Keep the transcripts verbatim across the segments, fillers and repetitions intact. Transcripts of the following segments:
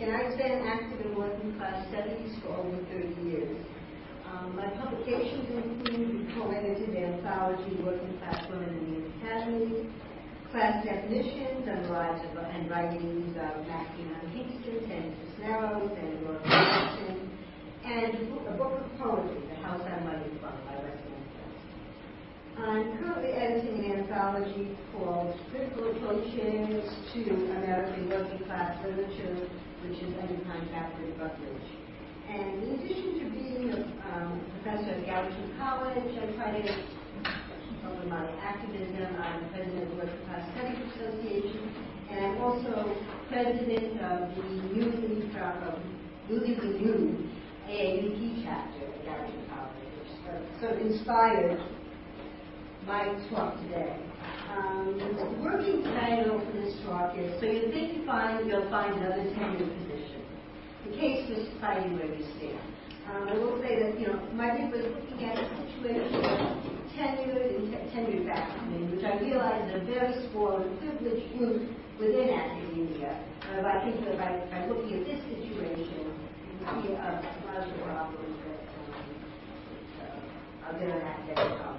and I've been active in working class studies for over thirty years. Um, my publications include the co-edited anthology Working Class Women in the Academy, Class Definitions and the Lives of, and Writings of Maxine Hingston, and Cisneros, and Laura Peterson, and a book of poetry, The House I'm Writing From, by Westminster. I'm currently editing an anthology called Critical Approaches to American Working Class Literature, which is under contract with Rutledge. And in addition to being a um, professor at Galveston College, I try to keep up with my activism. I'm president of the Working Class Studies Association, and I'm also president of the newly, uh, newly renewed A A U P chapter at Galveston College, which uh, sort of inspired my talk today. Um, the working title for this talk is "So You Think You Find You'll Find Another Tenured Position: The Case for Society Where You Stand." Um, I will say that you know my paper is looking at a situation of tenured and te- tenured faculty, which I realize is a very small and privileged group within academia. Uh, I think that by, by looking at this situation, you can see a, a lot of the problems that um, uh, are there in academic politics.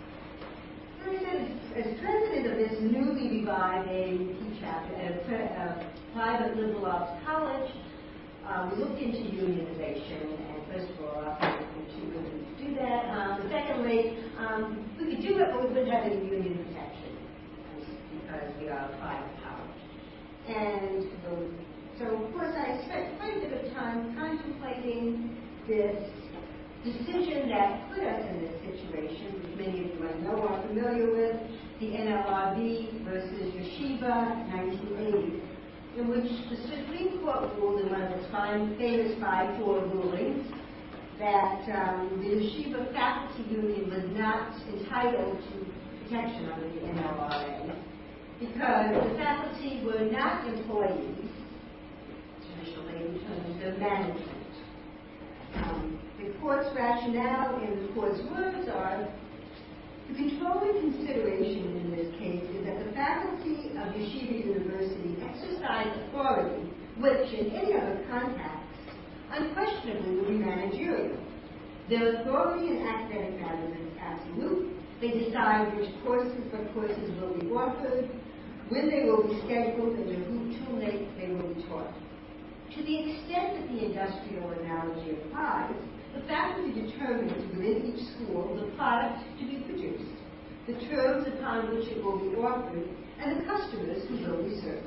As president of this newly revived A A U P chapter at a, pre- a private liberal arts college, uh, we looked into unionization, and first of all, I think we should do that. Um, secondly, um, we could do it, but we wouldn't have any union protection because we are a private college. And so, so, of course, I spent quite a bit of time contemplating this decision that put us in this situation, which many of you I know are familiar with, the N L R B versus Yeshiva, nineteen eighty, in which the Supreme Court ruled in one of its famous five four rulings that um, the Yeshiva faculty union was not entitled to protection under the N L R A because the faculty were not employees, traditionally in terms of management. Um, the court's rationale and the court's words are, the controlling consideration in this case is that the faculty of Yeshiva University exercise authority, which in any other context, unquestionably would be managerial. Their authority in academic matters is absolute. They decide which courses, what courses will be offered, when they will be scheduled, and to whom too late they will be taught. To the extent that the industrial analogy applies, the faculty determines within each school the product to be produced, the terms upon which it will be offered, and the customers who will be served.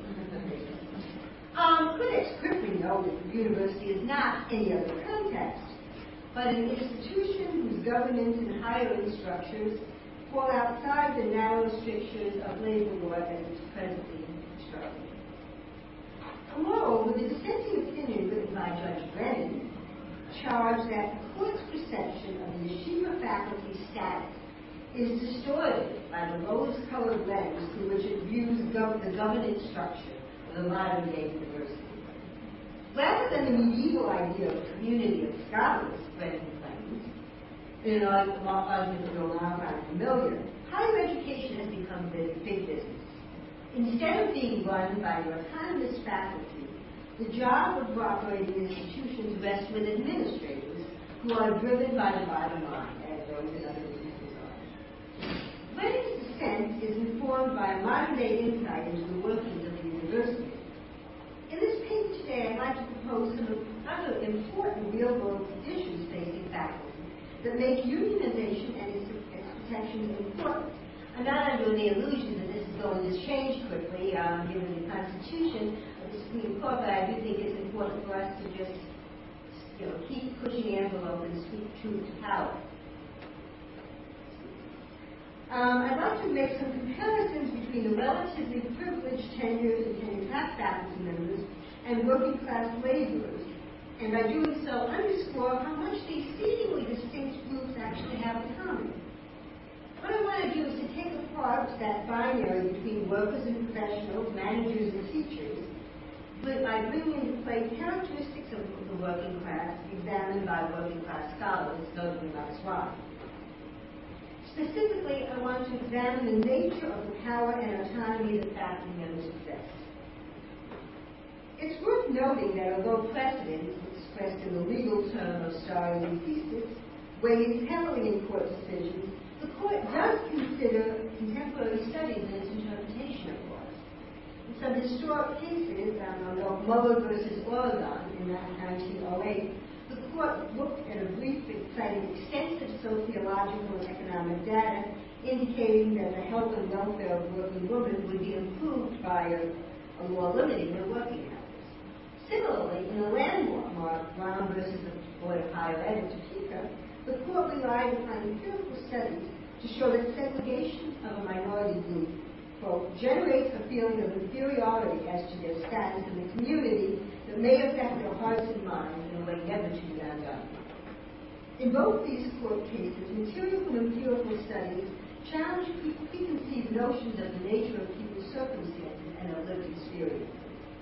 um, critics quickly know that the university is not any other context, but an institution whose governance and hiring structures fall outside the narrow strictures of labor law as it's presently constructed. Moreover, the dissenting opinion written by Judge Brennan charged that the court's perception of the yeshiva faculty status is distorted by the rose-colored lens through which it views gov- the governance structure of the modern-day university. Rather than the medieval idea of a community of scholars, Brennan claims, in an argument that you'll now find familiar, higher education has become big, big business. Instead of being run by autonomous faculty, the job of operating institutions rests with administrators who are driven by the bottom line, as those in other businesses are. Brennan's dissent is informed by a modern-day insight into the workings of the university. In this paper today, I'd like to propose some other important real-world issues facing faculty that make unionization and its, its protections important. I'm not under the illusion that this is going to change quickly, um, given the Constitution of the Supreme Court, but I do think it's important for us to just, you know, keep pushing the envelope and speak truth to power. Um, I'd like to make some comparisons between the relatively privileged tenured and tenure-track faculty members and working-class laborers, and by doing so, underscore how much these seemingly distinct groups actually have in common. What I want to do is to take apart that binary between workers and professionals, managers and teachers, but by bringing into play characteristics of the working class examined by working class scholars, notably Max Wein. Specifically, I want to examine the nature of the power and autonomy that faculty members possess. It's worth noting that although precedent, expressed in the legal term of stare decisis, weighs heavily in court decisions, the court does consider contemporary studies in its interpretation of laws. In some historic cases, um, Muller versus Oregon in nineteen oh eight, the court looked at a brief citing extensive sociological and economic data indicating that the health and welfare of working women would be improved by a, a law limiting their working hours. Similarly, in the landmark Brown versus the Board of Higher Ed in Topeka, the court relied upon empirical studies to show that segregation of a minority group, quote, generates a feeling of inferiority as to their status in the community that may affect their hearts and minds in a way never to be undone. In both these court cases, material from empirical studies challenge preconceived notions of the nature of people's circumstances and their lived experiences.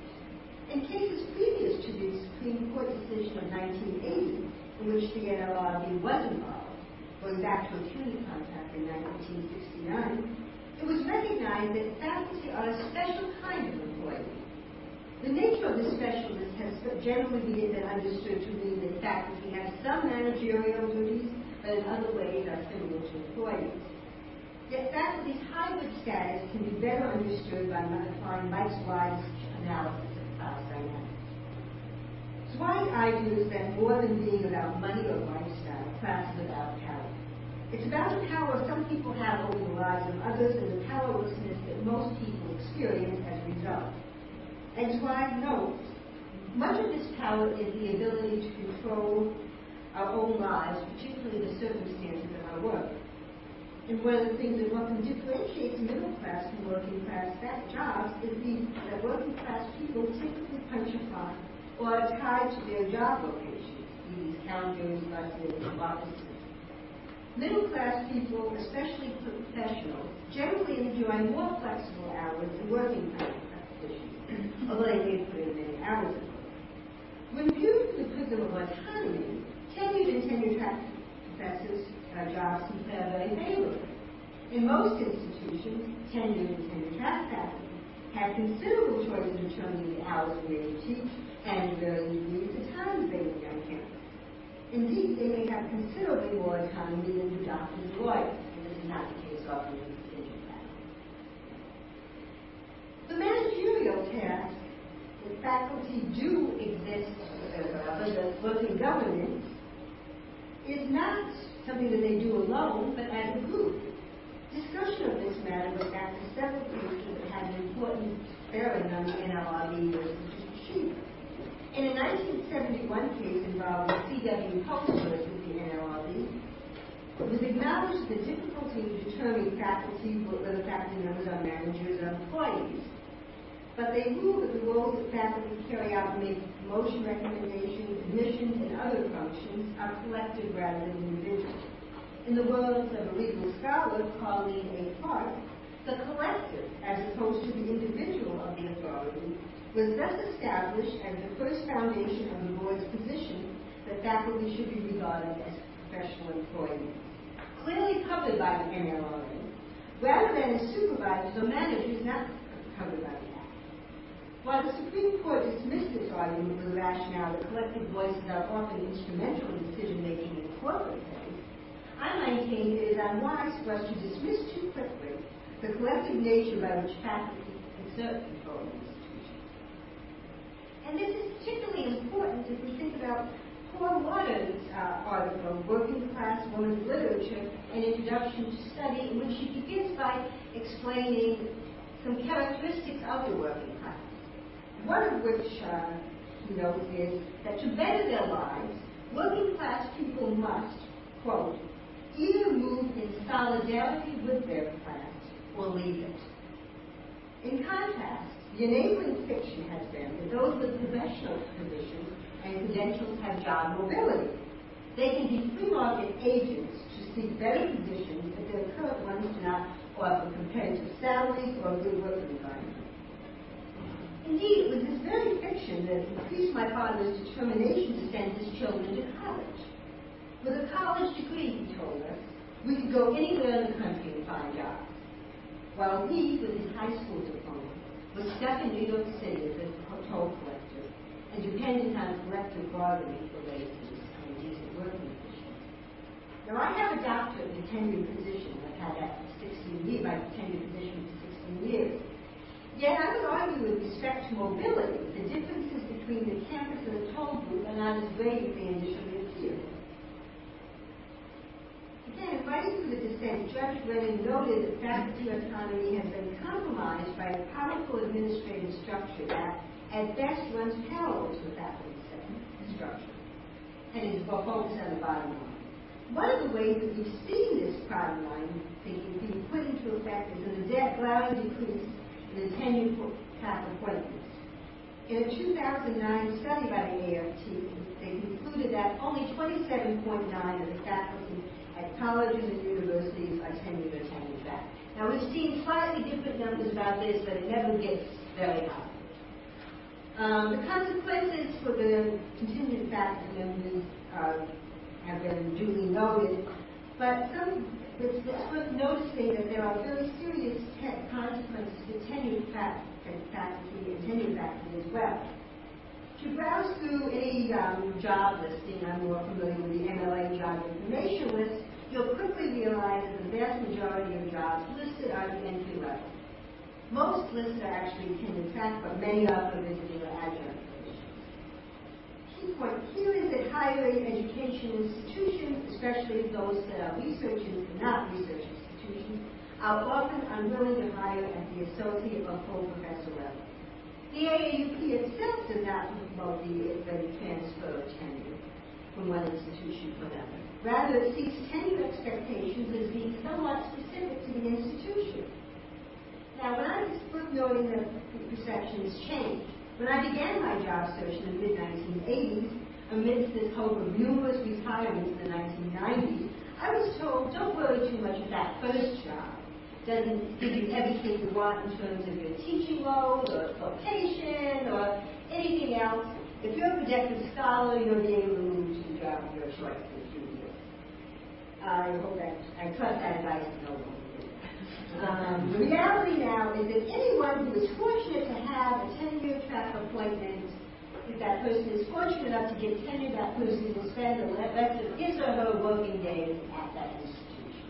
In cases previous to the Supreme Court decision of nineteen eighty, in which the N L R B was involved, going back to a CUNY contract in nineteen sixty-nine, it was recognized that faculty are a special kind of employee. The nature of the specialist has generally been understood to mean that faculty have some managerial duties, but in other ways are similar to employees. Yet faculty's hybrid status can be better understood by applying Mike's wise analysis of class dynamics. Zweig argues that more than being about money or lifestyle, class is about power. It's about the power some people have over the lives of others and the powerlessness that most people experience as a result. And Zweig notes, much of this power is the ability to control our own lives, particularly the circumstances of our work. And one of the things that often differentiates middle class from working class jobs is the, that working class people typically punch a clock or are tied to their job locations, these counters, buses, offices. Middle class people, especially professionals, generally enjoy more flexible hours than working class positions, although they may put in many hours of work. When viewed through the prism of autonomy, tenured and tenure track professors uh, jobs compare very favorably. In most institutions, tenured and tenure track faculty have considerable choice in determining the hours in which they teach and varying degrees the times they will be on campus. Indeed, they may have considerably more autonomy than do doctors and lawyers, and this is not the case often with tenured faculty. The managerial task that faculty do exist uh, the working governance is not something that they do alone, but as a group. Discussion of this matter goes back to several cases that had an important bearing on the N L R B versus Shiva. In a nineteen seventy-one case involving C W Post versus the N L R B, it was acknowledged the difficulty of determining faculty, whether faculty members are managers or employees. But they ruled that the roles that faculty carry out and make promotion recommendations, admissions, and other functions are collective rather than individual. In the words of a legal scholar, Colleen A. Clark, the collective, as opposed to the individual of the authority, was thus established as the first foundation of the board's position that faculty should be regarded as professional employees, clearly covered by the N L R A, rather than as supervisors or managers not covered by the Act. While the Supreme Court dismissed this argument with the rationale that collective voices are often instrumental in decision-making in corporate settings, I maintain it is unwise for us to dismiss too quickly the collective nature by which faculty exert control in institutions. And this is particularly important if we think about Paul Waters' uh, article, Working Class Women's Literature, An Introduction to Study, in which he begins by explaining some characteristics of the working class. One of which, uh, he notes, is that to better their lives, working class people must, quote, either move in solidarity with their class or leave it. In contrast, the enabling fiction has been that those with professional positions and credentials have job mobility. They can be free market agents to seek better positions if their current ones do not offer competitive salaries or a good working environment. Indeed, it was this very fiction that increased my father's determination to send his children to college. With a college degree, he told us, we could go anywhere in the country and find jobs. While he, with his high school diploma, was stuck in New York City as a toll collector and dependent on collective bargaining for raises and decent working conditions. Now, I have a doctorate in tenured position. I've had that for sixteen years, my tenured position for sixteen years. Yet I would argue with respect to mobility, the differences between the campus and the toll group are not as great as they initially appeared. Again, writing for the dissent, Judge Brennan noted that faculty autonomy has been compromised by a powerful administrative structure that, at best, runs parallel to the faculty structure, and is focused on the bottom line. One of the ways that we've seen this bottom line thinking being put into effect is in the debt glaring decrease in the tenured staff appointments. In a two thousand nine study by the A F T, they concluded that only twenty-seven point nine of the faculty at colleges and universities are tenured or tenured back. Now, we've seen slightly different numbers about this, but it never gets very high. Um, the consequences for the contingent faculty members uh, have been duly noted, but some, it's, it's worth noticing that there are very serious te- consequences to tenured faculty and tenured faculty as well. To browse through any um, job listing, I'm more familiar with the M L A job information list, you'll quickly realize that the vast majority of jobs listed are the entry level. Most lists are actually tenured fact, but many of them visiting or adjunct positions. Key point here is that higher education institutions, especially those that are research and not research institutions, are often unwilling to hire at the associate or full professor level. The A A U P itself does not promote the, the transfer of tenure from one institution to another. Rather, it sees tenure expectations as being somewhat specific to the institution. Now, when I was footnoting that perceptions changed, when I began my job search in the mid nineteen eighties, amidst this hope of numerous retirements in the nineteen nineties, I was told, don't worry too much about that first job. It doesn't give you everything you want in terms of your teaching load or location or anything else. If you're a productive scholar, you'll be able to move to the job of your choice in a few years. I hope that, I trust that advice is no longer. Um, the reality now is that anyone who is fortunate to have a ten-year track appointment, if that person is fortunate enough to get tenure, that person will spend the rest of his or her working days at that institution.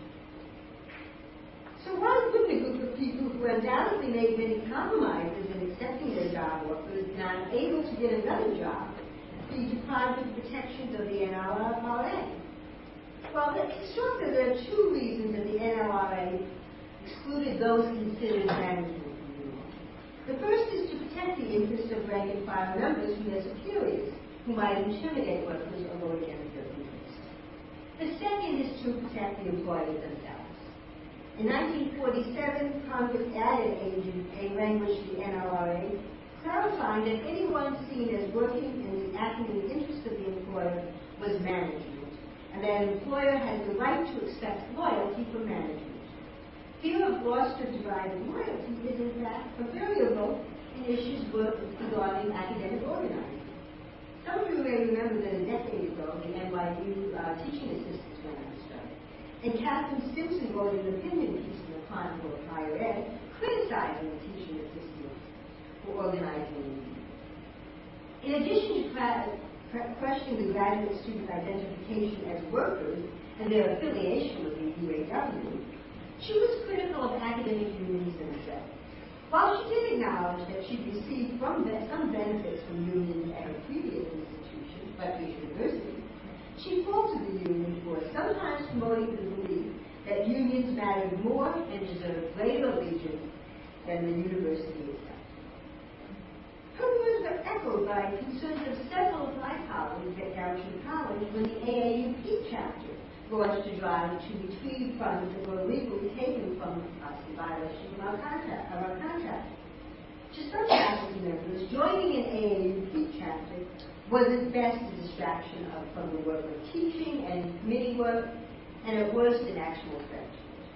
So why wouldn't a group of people who undoubtedly made many compromises in accepting their job offers and are able to get another job be deprived of the protections of the N L R A? Well, it's short that there are two reasons that the N L R A excluded those considered management from the law. The first is to protect the interests of rank and file members from their superiors, who might intimidate workers or go against their interests. The second is to protect the employers themselves. In nineteen forty-seven, Congress added a, a language to the N L R A, clarifying that anyone seen as working and acting in the interest of the employer was management, and that an employer has the right to expect loyalty from management. Fear of loss to derived loyalty is, in fact, a variable in issues regarding academic organizing. Some of you may remember that a decade ago, the N Y U uh, teaching assistants went on strike, and Catherine Simpson wrote an opinion piece in the Chronicle of Higher Ed criticizing the teaching assistants for organizing the union. In addition to questioning the graduate student identification as workers and their affiliation with the U A W, she was critical of academic unions themselves. While she did acknowledge that she'd received from some benefits from unions at her previous institution, Rutgers University, she faulted the union for sometimes promoting the belief that unions mattered more and deserved greater allegiance than the university itself. Her words were echoed by concerns of several of my colleagues at Downton College when the A A U P chapter launched a drive to retrieve funds that were legally taken from us in violation of our contract. Of our contract. To some faculty members, joining an A A U P chapter was at best a distraction of, from the work of teaching and committee work, and at worst an actual threat.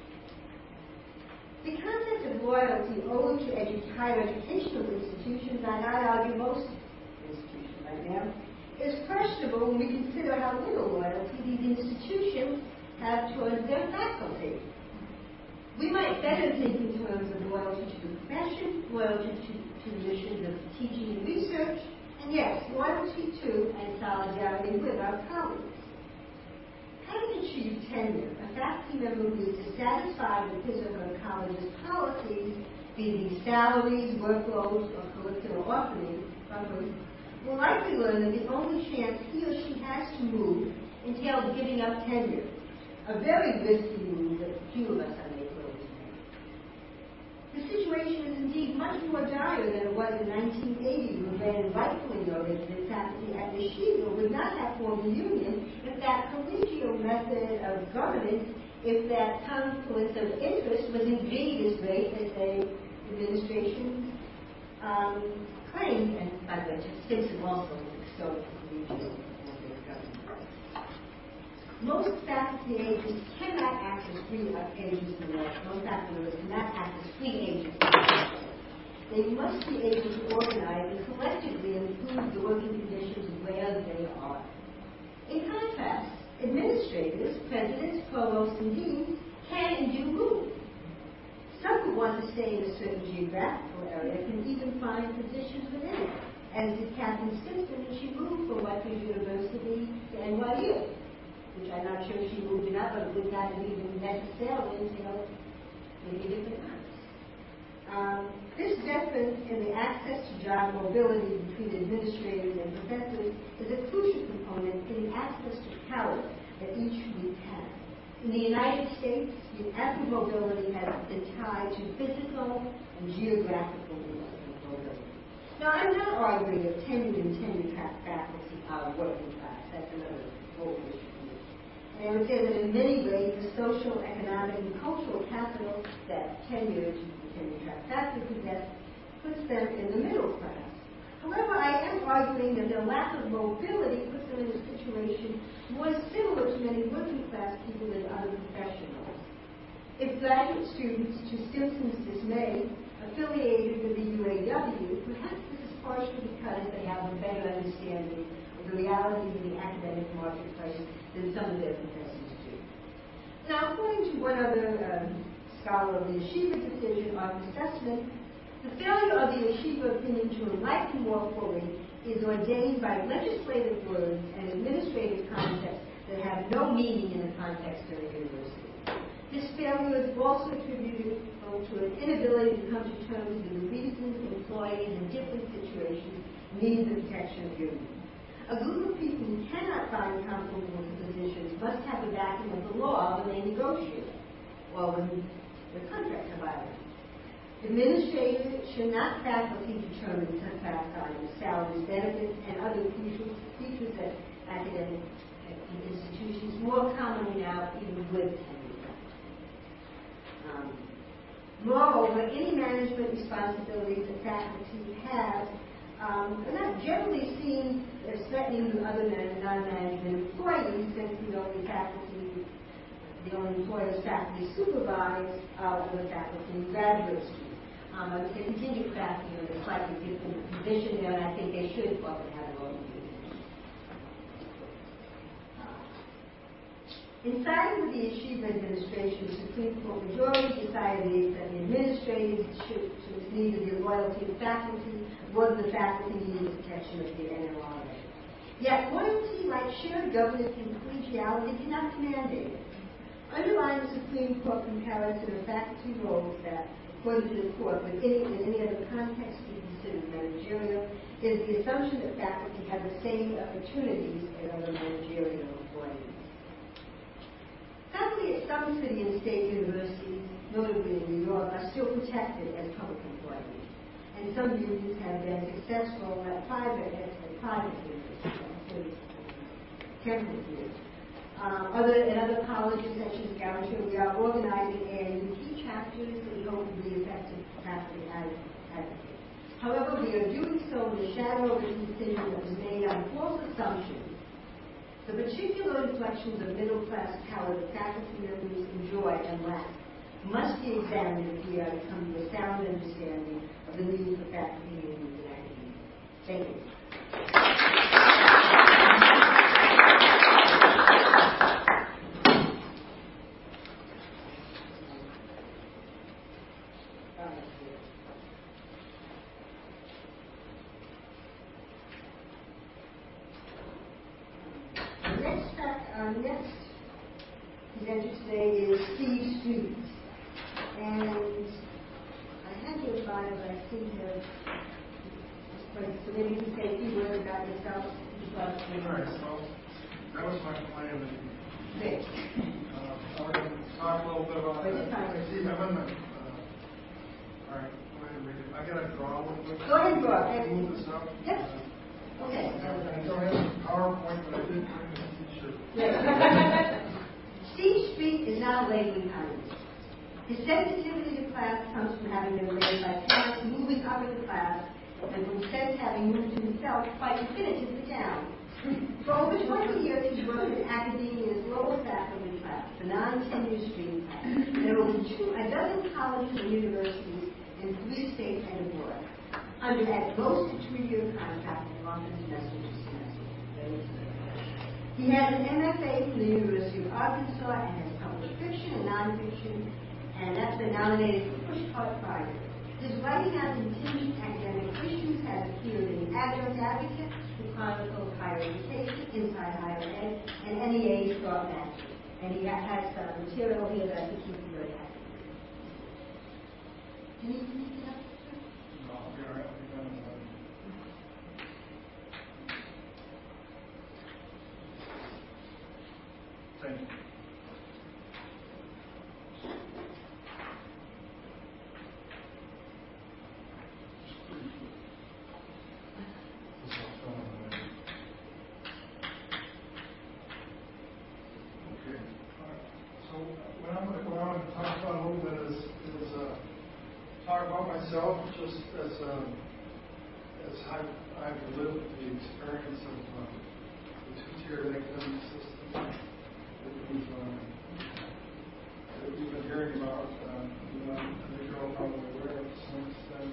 The concept of loyalty owed to edu- higher educational institutions, and I argue most institutions right now, is questionable when we consider how little loyalty these institutions have towards their faculty. We might better think in terms of loyalty to the profession, loyalty to, to the missions of teaching and research, And yes, loyalty to and solidarity with our colleagues. Having achieved tenure, a faculty member who is dissatisfied with his or her college's policies, be these salaries, workloads, or curricular offerings, will likely learn that the only chance he or she has to move entails giving up tenure, a very risky move that few of us are made willing to make. The situation is indeed much more dire than it was in nineteen eighty, when Brand rightfully noted that faculty at Yeshiva would not have formed a union if that collegial method of governance, if that conflict of interest was indeed as great as the administration um, claimed, and by the way, Stimson also extolled the collegial method of governance. Most faculty agents cannot act as free agents in the world. Most faculty members cannot act as free agents in the world. They must be able to organize and collectively improve the working conditions where they are. In contrast, administrators, presidents, provosts, and deans can and do move. Some who want to stay in a certain geographical area can even find positions within it, as did Catherine Stimson when she moved from Rutgers University to N Y U, which I'm not sure she moved enough, but it would not have even necessarily entailed maybe different times. Um, this difference in the access to job mobility between administrators and professors is a crucial component in the access to power that each group has. In the United States, the active mobility has been tied to physical and geographical mobility. Now, I'm not arguing that tenured and tenured faculty are working class. That's another whole issue. And I would say that in many ways, the social, economic, and cultural capital that tenured and tenured faculty possess puts them in the middle class. However, I am arguing that their lack of mobility puts them in a situation more similar to many working class people than other professionals. If graduate students, to Stimson's dismay, affiliated with the U A W, perhaps this is partially because they have a better understanding of the realities of the academic marketplace than some of their professors do. Now, according to one other um, scholar of the Yeshiva decision on assessment, the failure of the Yeshiva opinion to enlighten more fully is ordained by legislative words and administrative concepts that have no meaning in the context of the university. This failure is also attributed to an inability to come to terms with the reasons employees in different situations need the protection of unions. A group of people who cannot find comfortable positions must have the backing of the law when they negotiate, or when the contracts are violated. Administrators should not faculty determine such assignments, salaries, benefits, and other crucial features that academic institutions more commonly now even with tenure. Um, moreover, any management responsibilities that faculty have um, are not generally seen as threatening to other non-management employees, since the only faculty, the only employers faculty supervise are the faculty and graduate students. Um, I would say contingent faculty are in a slightly different position there, and I think they should probably have a role. In siding with the Yeshiva administration, the Supreme Court majority decided that the administrators should, should neither be loyalty to faculty, nor the faculty need the protection of the N L R A. Yet loyalty, like shared governance and collegiality, cannot be mandated. Underlying the Supreme Court comparison of faculty roles that, according to the court, with any, in any other context be considered managerial, is the assumption that faculty have the same opportunities as other managerial employees. Faculty at some city and state universities, notably in New York, are still protected as public employees, and some unions have been successful at private, at, at private universities, temporary years. Um, other, in other colleges, such as Goucher, we are organizing A A U P chapters that we hope will be effective faculty advocates. However, we are doing so in the shadow of a decision that was made on false assumptions. The particular inflections of middle-class power that faculty members enjoy and lack must be examined if we are to come to a sound understanding of the need for faculty unions in academia. Thank you. Our next presenter today is Steve Street. And I have your bio, but I seem to so maybe you can say a few words about yourself. All right, so that was my plan. Great. Uh, I'm going to talk a little bit about Wait, that. time. See, I'm in the, uh, all right, go ahead and read it. I got to draw a little bit. Go ahead and draw. Can you move this up? Yep. Uh, Okay. I don't have a PowerPoint, but I did bring a t-shirt. Steve Street is not a labeling kind. His sensitivity to class comes from having been raised by parents moving up in the class and from since having moved himself quite definitively down. For over twenty years, he's worked in academia as lower faculty class, the non-tenure stream class, and over two, a dozen colleges and universities in three states and abroad, under at most a two-year contract and often semester to semester. He has an M F A from the University of Arkansas and has published fiction and nonfiction, and that's been nominated for Pushcart Prize. His writing on contingent academic issues has appeared in the Adjunct Advocate, who chronicles higher education, inside higher ed, and N E A's Thought Master. And he has some material here that I think you can very happy with. Can you can you get up? No, I'll be all right. I'll be done in a minute. Thank you. Myself, just as um, as I've, I've lived the experience of uh, the two-tiered academic system that we've, uh, that we've been hearing about, uh, you know, I think you're all probably aware of to some extent.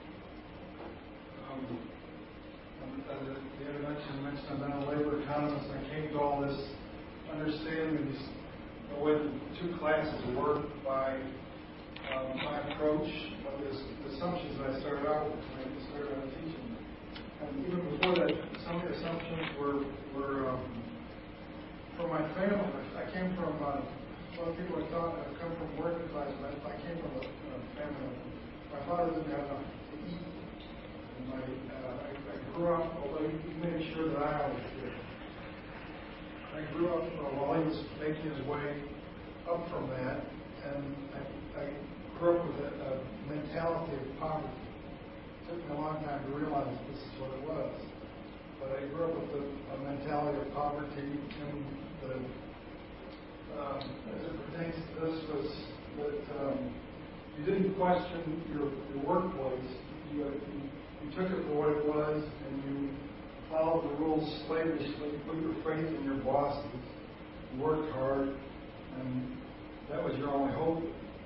Um, uh, the, the introduction mentioned I'm not a labor economist. I came to all this understanding these, the way the two classes work by um, my approach. The assumptions that I started out with when I started out teaching. And even before that, some of the assumptions were, were um, from my family. I came from, uh, a lot of people have thought I've come from working class, but I came from a, a family. My father didn't have enough to eat. And my, uh, I, I grew up, although he made sure that I always did. I grew up uh, while he was making his way up from that, and I, I grew up with a, a mentality of poverty. It took me a long time to realize this is what it was. But I grew up with a, a mentality of poverty, and the, um, as it pertains to this was that um, you didn't question your, your workplace. You, you, you took it for what it was, and you followed the rules slavishly. You put your faith in your bosses. You worked hard, and that was your only hope.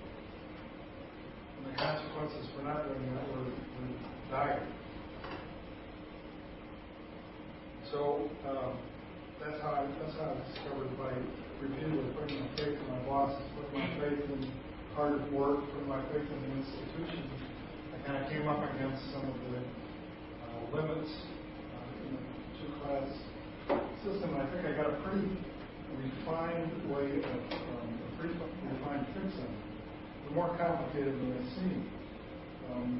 The consequences for not doing that were, were dire. So um, that's how I, that's how I discovered by repeatedly putting my faith in my bosses, putting my faith in hard work, putting my faith in the institution. I kind of came up against some of the uh, limits uh, in the two-class system. I think I got a pretty refined way of um, a pretty refined fix on it. More complicated than they seem. Um,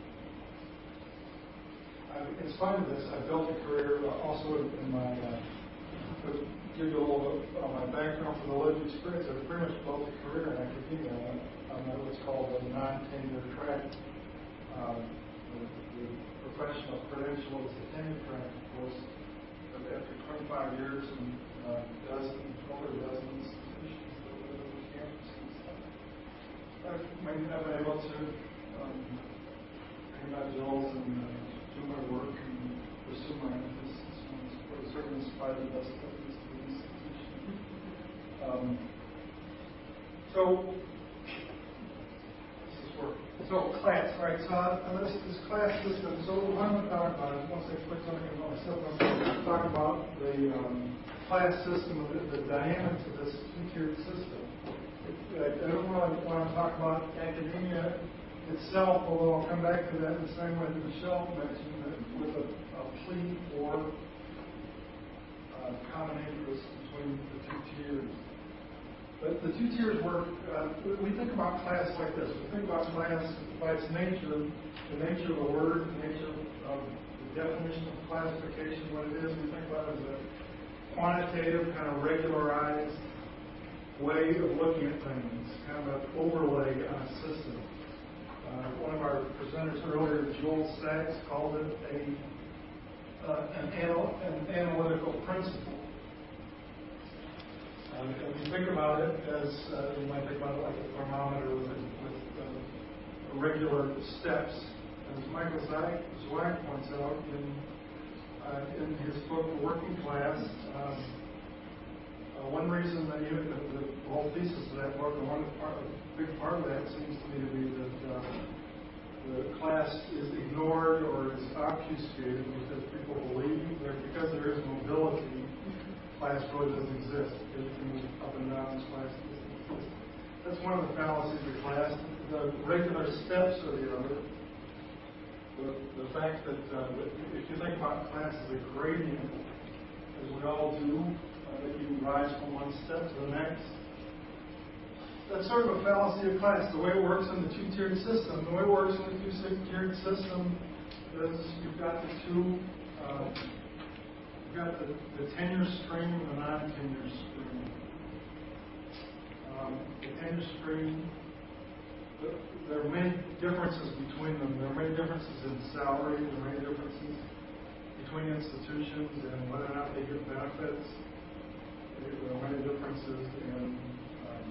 I, in spite of this, I built a career uh, also in, in my, uh, to give you a little bit of my background for the lived experience. I pretty much built a career in academia on, on what's called the non-tenure track. Um, the, the professional credential is the tenure track, of course. But after twenty-five years and uh, dozens, over a dozen institutions that live on the campus, I've been able to um, pay my bills and uh, do my work and pursue my interests, and certainly inspire the best efforts of the institution. Um, so, this is work. So, class, all right, so uh, this, this class system, so what I'm going to talk about is, once I explain something about myself, I'm going to talk about the um, class system, the, the dynamics of this two-tiered system. I don't really want to talk about academia itself, although I'll come back to that in the same way that Michelle mentioned, that with a, a plea for uh, common interest between the two tiers. But the two tiers work, uh, we think about class like this. We think about class by its nature, the nature of the word, the nature of the definition of classification, what it is. We think about it as a quantitative, kind of regularized way of looking at things, kind of an overlay on a system. Uh, one of our presenters earlier, Joel Sachs, called it a uh, an, anal- an analytical principle. Uh, if you think about it as, uh, you might think about it like a thermometer with, with uh, regular steps. As Michael Zweig points out in, uh, in his book, The Working Class, um, uh, one reason that even the, the whole thesis of that book, and one part, a big part of that seems to me to be that uh, the class is ignored or is obfuscated because people believe that because there is mobility, class really doesn't exist. Because you can move up and down this class. That's one of the fallacies of class. The regular steps are the other. The, the fact that uh, if you think about class as a gradient, as we all do, uh, that you rise from one step to the next, that's sort of a fallacy of class. The way it works in the two-tiered system, the way it works in the two-tiered system is you've got the two, uh, you've got the, the tenure stream and the non-tenure stream. Um, the tenure stream, the, there are many differences between them. There are many differences in salary. There are many differences between institutions and whether or not they get benefits. There are many differences in um,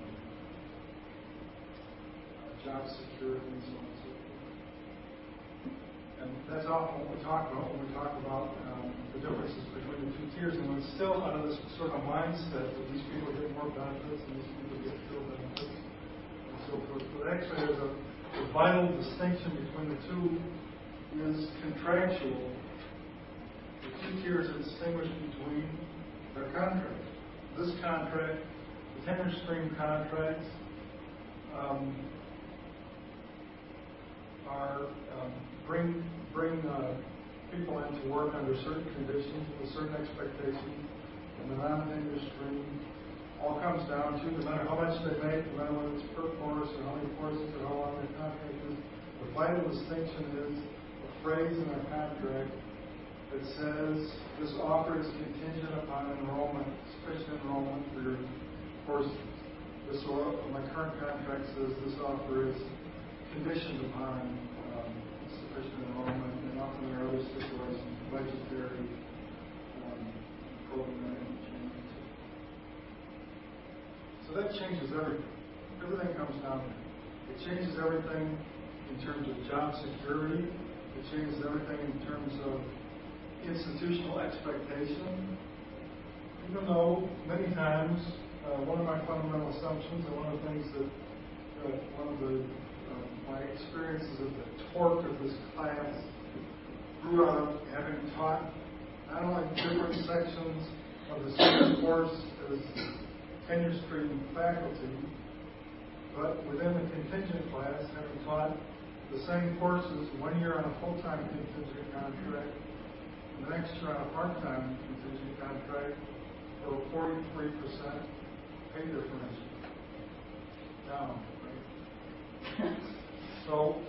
job security and so on and so forth. And that's often what we talk about when we talk about um, the differences between the two tiers. And we're still under this sort of mindset that these people get more benefits and these people get fewer benefits and so forth. But actually, there's a, a vital distinction between the two is contractual. The two tiers are distinguished between their contracts. This contract, the tenure stream contracts, um, are um, bring bring uh, people into work under certain conditions with certain expectations, and the non-tenure stream all comes down to no matter how much they make, no matter whether it's per course or how many courses or how long their contract is. The vital distinction is a phrase in our contract that says this offer is contingent upon enrollment, sufficient enrollment for your courses. This or my current contract says this offer is conditioned upon um, sufficient enrollment, and often there are other stipulations, budgetary, um, programming changes. So that changes everything. Everything comes down to it. It changes everything in terms of job security. It changes everything in terms of institutional expectation. Even though many times uh, one of my fundamental assumptions and one of the things that uh, one of the uh, my experiences of the torque of this class grew out of having taught not only different sections of the same course as tenure stream faculty, but within the contingent class, having taught the same courses one year on a full-time contingent contract, and the next year on a part-time contingent contract for a forty-three percent pay differential. Down, right? So,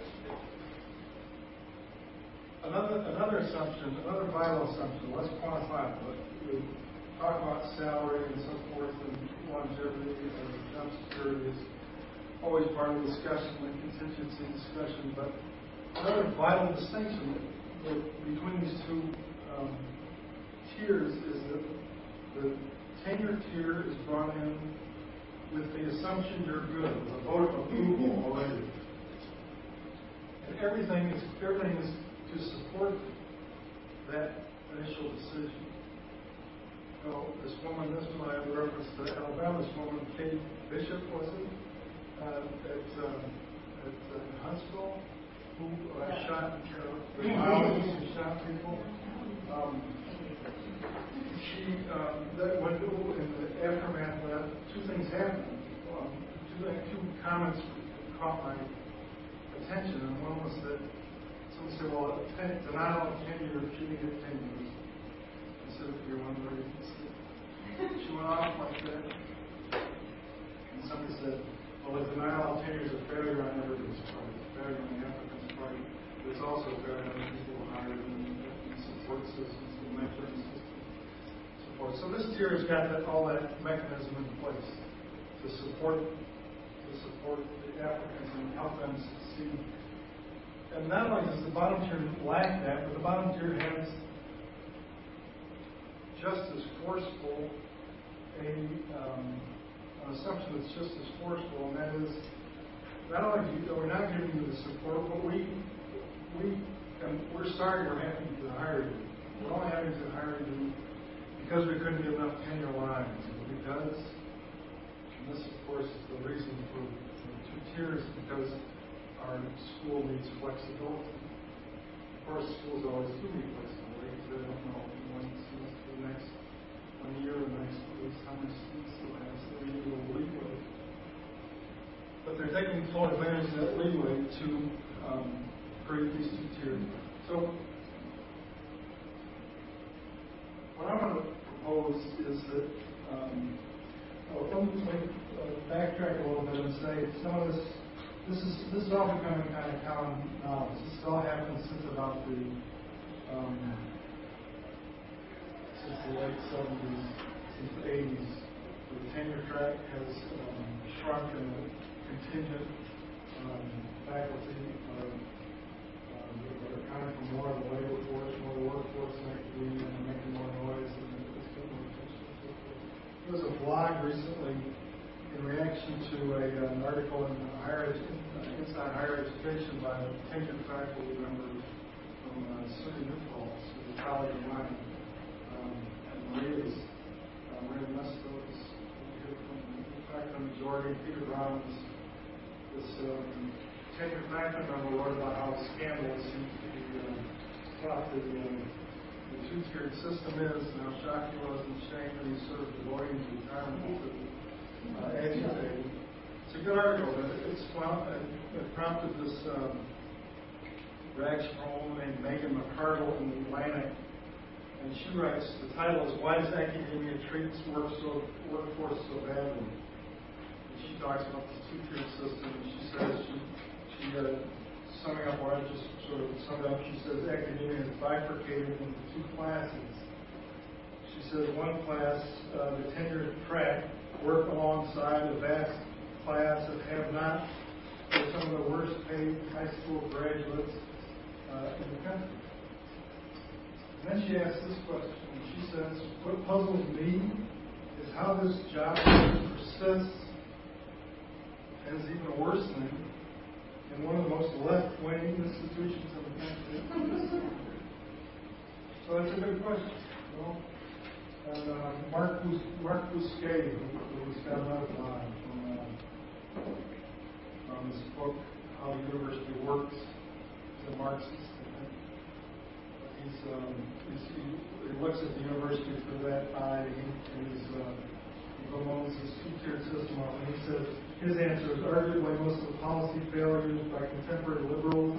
another another assumption, another vital assumption, less quantifiable. We talk about salary and so forth, and longevity and job security is always part of the discussion, the contingency discussion. But another vital distinction that, between these two um, tiers is that the tenure tier is brought in with the assumption you're good, with a vote of approval already. And everything is everything is to support that initial decision. So this woman, this one I have a reference to Alabama, this woman, Kate Bishop, was it? Uh, at, um, at uh, Huntsville, who uh, shot uh, the violence and shot people. Um, she, um, that went in the aftermath of that, two things happened. Um, two, two comments caught my attention, and one was that someone said, well, ten, denial of tenure, she didn't get tenure. I said, if you're one of the reasons. She went off like that. And somebody said, well, the denial of tenure is a failure on everybody's part. It's a failure on the applicant's part. But it's also a failure on the people who hired and the support systems, the mentoring system support. So this tier has got that, all that mechanism in place to support to support the applicants and help them succeed. And not only does the bottom tier lack that, but the bottom tier has just as forceful a um, an assumption that's just as forceful, and that is not only do you, are we not giving you the support, but we we and we're sorry we're having to hire you. We're only having to hire you because we couldn't get enough tenure lines. Because, and this of course is the reason for the two tiers, because our school needs flexibility. Of course, schools always do need flexibility because they don't know when semester the next one year the next week how many students they'll have, so they need a little leeway. But they're taking full advantage of that leeway to um, create these two tiers. So what I'm going to propose is that um, well, let me uh, backtrack a little bit and say some of this. This is this is all becoming kind of common knowledge. This has all happened since about the um, since the late seventies, since the eighties. The tenure track has um, shrunk, and the contingent um, faculty are, um, are coming from more of the labor force, more of the workforce, and academia, and making more noise, and it's getting more attention. There was a blog recently in reaction to a, uh, an article in higher uh, Inside Higher Education by a tenured faculty member from uh, SUNY New Falls, who's a colleague of mine. Um, and Maria's, uh, Maria Mesto is here from the faculty majority. Peter Brown is this um, tenured faculty member wrote about how scandalous he, he uh, thought the, uh, the two-tiered system is, and how shocked he was and ashamed that he served avoiding retirement. Uh, agitated. It's a good article. It's it prompted this um, reaction from a woman named Megan McCardle in the Atlantic, and she writes. The title is "Why Does Academia Treat its work so, Workforce So Badly?" And she talks about this two-tiered system, and she says she, she uh, summing up what I just sort of summed up. She says academia is bifurcated into two classes. She says one class, uh, the tenured track, work alongside a vast class of have-nots who are some of the worst paid high school graduates uh, in the country. And then she asks this question. She says, what puzzles me is how this job persists and is even worsening in one of the most left-wing institutions in the country. So that's a good question. You know? And uh, Mark Bus Mark Bousquet, who, who's got another line from, uh, from his book, How the University Works, he's a Marxist. He's, um, he's, he, he looks at the university through that eye, and, he, and he's, uh, he bemoans this two-tiered system off, and he says his answer is arguably most of the policy failures by contemporary liberals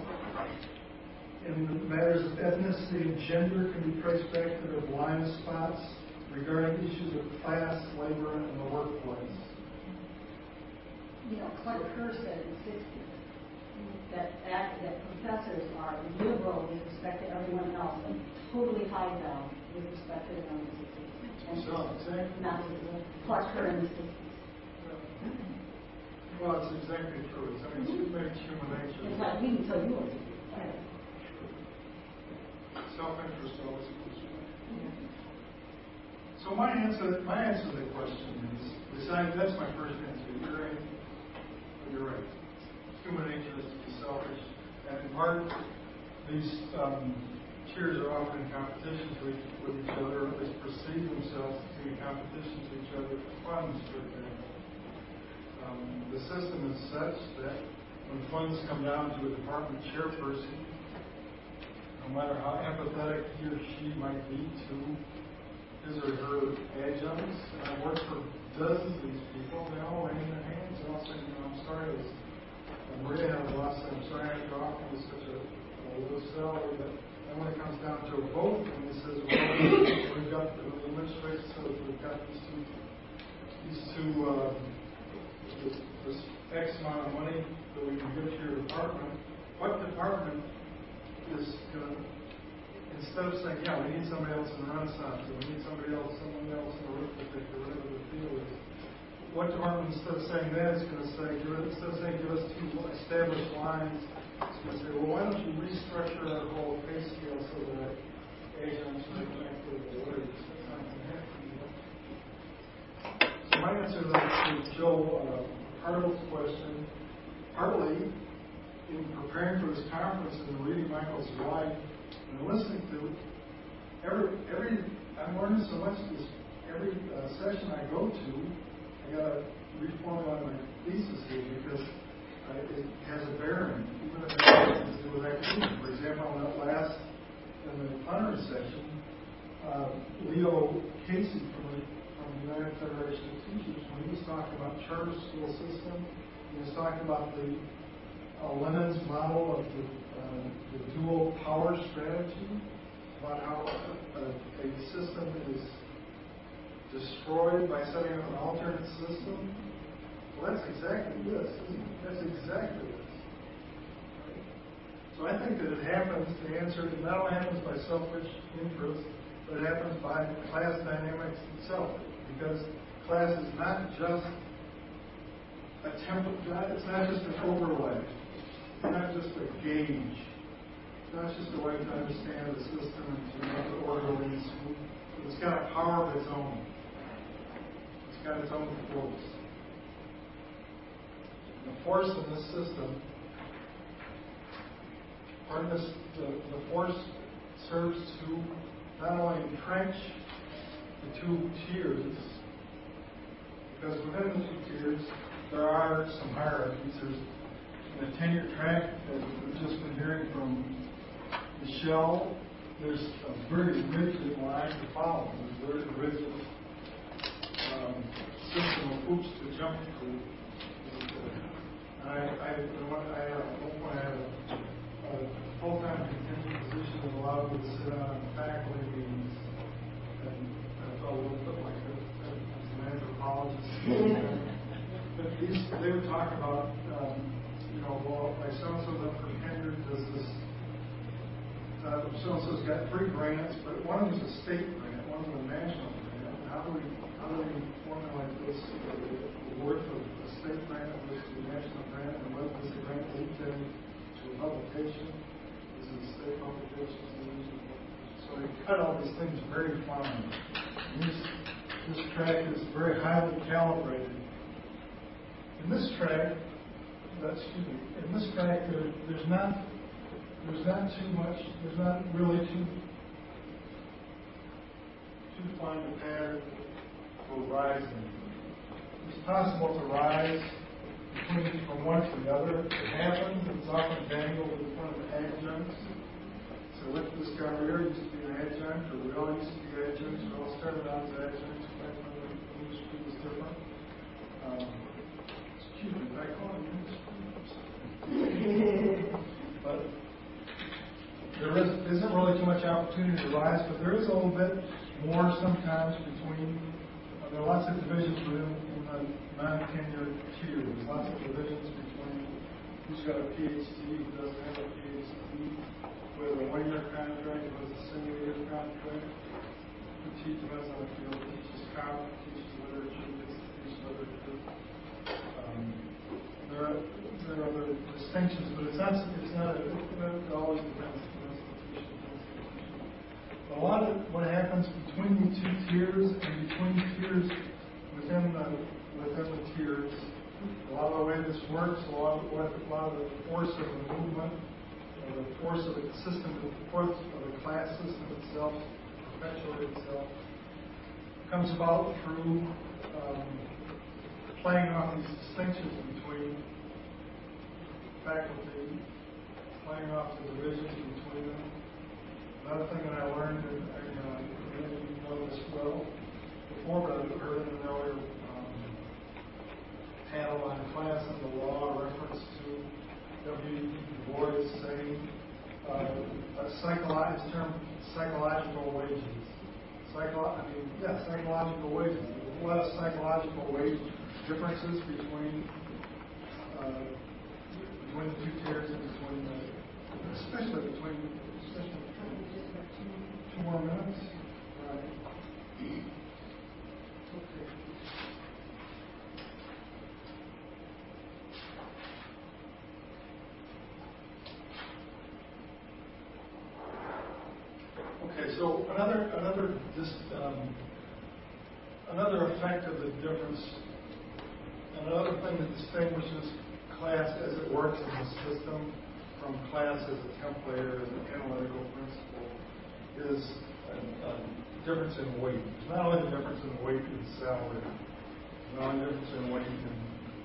in the matters of ethnicity and gender can be traced back to their blind spots regarding issues of class, labor, and the workplace. You know, Clark Kerr said in the sixties that, that, that professors are liberal with respect to everyone else and totally hidebound with respect to their own institutions. So, exactly. Not Clark Kerr in the sixties. Well, it's exactly true. It's, I mean, it's very human nature. It's like we can tell you what to do. Self-interest always equals to it. So my answer, my answer to the question is, besides, that's my first answer. You're right. You're right. Human nature is to be selfish, and in part, these um, tiers are often in competition to each, with each other, or at least perceive themselves to be in competition to each other for funds, for example. Um, the system is such that when funds come down to a department chairperson, no matter how empathetic he or she might be to his or her adjuncts, and I've worked for dozens of these people, they all lay in their hands and all say, you know, I'm sorry, this, and Maria had a boss say, I'm sorry I have to offer you such a, a low salary, but then when it comes down to a vote, and he says, well, we've got, the administration says we've got these two these two, uh, this, this X amount of money that we can give to your department, what department is going to, instead of saying, yeah, we need somebody else in the Renaissance, or we need somebody else, someone else in the arithmetic, or whatever the field is, what department, instead of saying that, is going to say, give it, instead of saying, give us two established lines, it's going to say, well, why don't you restructure our whole pay scale so that agents are connected to the words? That's not going to happen. So my answer to Joe uh, Hartle's question, partly in preparing for this conference and reading Michael's life and listening to every every I'm learning so much this every uh, session I go to, I gotta reformulate my thesis here because uh, it has a bearing, even if it has to do with academia. For example, on that last in the plenary session, uh, Leo Casey from the from the United Federation of Teachers, when he was talking about charter school system, he was talking about the uh, Lenin's model of the, uh, the dual power strategy, about how a, a system is destroyed by setting up an alternate system. Well, that's exactly this, isn't it? That's exactly this. So I think that it happens, the answer, it not only happens by selfish interest, but it happens by class dynamics itself. Because class is not just a template, it's not just an overlay, it's not just a gauge, it's not just a way to understand the system and to make it orderly and smooth. It's got a power of its own. It's got its own force. The force in this system, part of this, the, the force serves to not only entrench the two tiers, because within the two tiers there are some hierarchies. There's in the tenure track, as we've just been hearing from Michelle, there's a very rigid line to follow. There's a very rigid um, system of hoops to jump through. And I, I, I had at one point I had a, a full-time contingent position that allowed me to sit on faculty meetings, and I felt a little bit like a, as an anthropologist. But these, they would talk about, um, you know, well, my so-and-so's up for tenure, does this, uh, so-and-so's got three grants, but one of them is a state grant, one of them is a national grant. How do we, how do we formulate this, uh, the worth of a state grant versus a national grant, and what does the grant lead to, to a publication? Is it a state publication? So we cut all these things very fine. And this, this track is very highly calibrated. In this track, uh, excuse me, in this track, there, there's not there's not too much, there's not really too too fine a pattern for rising. It's possible to rise between from one to the other. It happens. It's often dangled in front of adjuncts. So with this guy here, used to be an adjunct, or we all used to be adjuncts. We all started out as adjuncts back when the industry was different. Um, excuse me, did I call it industry? But there is, isn't really too much opportunity to rise, but there is a little bit more sometimes between. Uh, there are lots of divisions within in the non-tenure tier. There's lots of divisions between who's got a P H D, who doesn't have a P H D, whether a one-year contract, who has a single-year contract, who teaches depends on the field, teaches comp, teaches literature, teaches literature. Um, there are there are other distinctions, but it's not it's not a, it always depends. A lot of what happens between the two tiers and between tiers within the within the tiers, a lot of the way this works, a lot of, a lot of the force of the movement, uh, the force of the system, the force of the class system itself, perpetuating itself, comes about through um, playing off these distinctions between faculty, playing off the divisions between them. Another thing that I learned, and uh, many of you know this well before, but I've heard in an earlier um, panel on class and the law, a reference to W E Du Bois saying uh, a psychological term, psychological wages. psycho, I mean, yeah, psychological wages. A lot of psychological wage differences between uh, between the two tiers and between the, especially between, especially two more minutes. Right. Okay. Okay, so another another just um, another effect of the difference, another thing that distinguishes class as it works in the system from class as a template or as an analytical principle is a, a difference in weight. It's not only the difference in weight in salary, it's not only the difference in weight in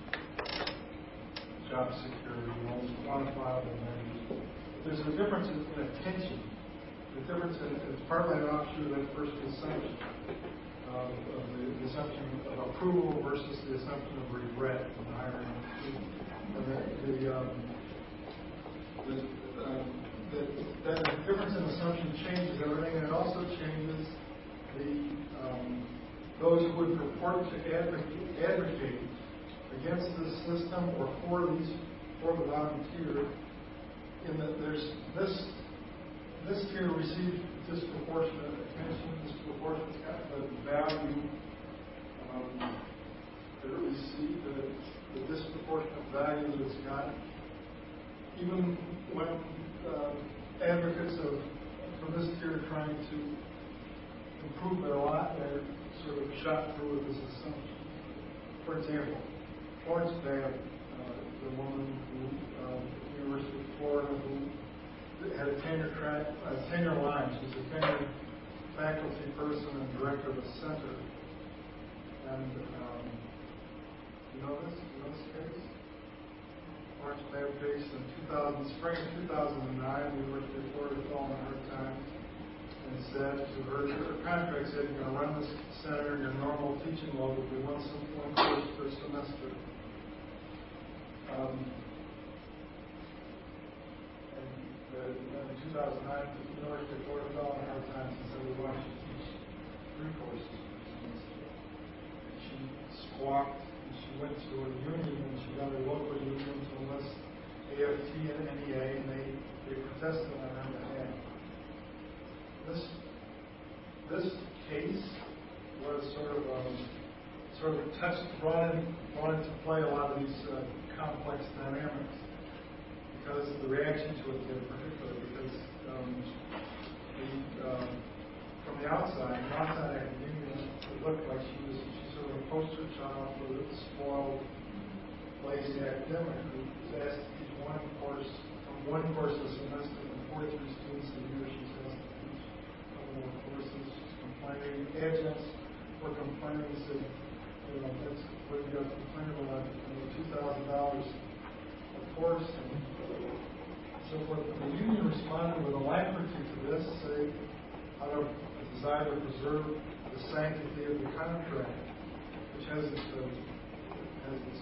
job security, most quantifiable measures. There's a difference in, in attention. The difference in, it's partly an offshoot of that first assumption, uh, of the, the assumption of approval versus the assumption of regret in the hiring of people. And the, the, um, the, uh, the, that the difference in assumption changes everything, and it also changes the um, those who would purport to advocate, advocate against this system or for these for the volunteer. In that there's this. This tier received disproportionate attention, disproportionate the value um, that it received, the, the disproportionate value that it's got. Even when uh, advocates of for this tier are trying to improve their lot, they're sort of shot through with this assumption. For example, Florence Babb, uh, the woman who, uh, at the University of Florida, who had a tenure track, a tenure line. She's a tenured faculty person and director of the center. And um, you know this? You know this case? Florence Babb case in two thousand, spring of two thousand nine, the University of Florida fell on hard times and said to her, her contract said, you're going to run this center in your normal teaching load will be one, one course per semester. Um, In two thousand nine, the University of Florida fell on hard times and said, we want you to teach three courses per semester. And she squawked, and she went to a union, and she got a local union to enlist A F T and N E A, and they, they protested on her behalf. This, this case was sort of um, sort of touched, brought, in, brought into play a lot of these uh, complex dynamics. Because the reaction to it in particular, because um, the, um, from the outside, the outside academia, it looked like she was she sort of a poster child for the spoiled, lazy academic who was asked to teach one course, from one course a semester, and forty-three students a year. She's asked to teach a couple more courses. She's complaining. Adjuncts were complaining, said, you know, that's what you got to complain about, you know, two thousand dollars a course. And, so forth. The union responded with alacrity to this, say, out of a desire to preserve the sanctity of the contract, which has its, uh, has its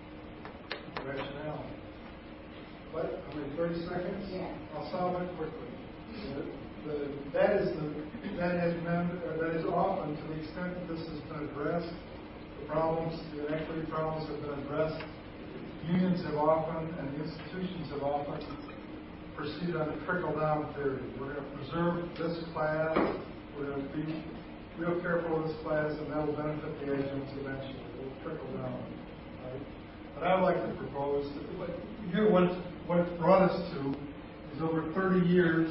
rationale. But, I mean, thirty seconds? Yeah. I'll solve it quickly. The, the, that is the that has been uh, that is often, to the extent that this has been addressed, the problems, the inequity problems have been addressed. Unions have often, and the institutions have often, proceed on a trickle-down theory. We're going to preserve this class. We're going to be real careful with this class, and that will benefit the adjuncts eventually. It will trickle down. Right? But I would like to propose that here what it's, what it's brought us to is over thirty years,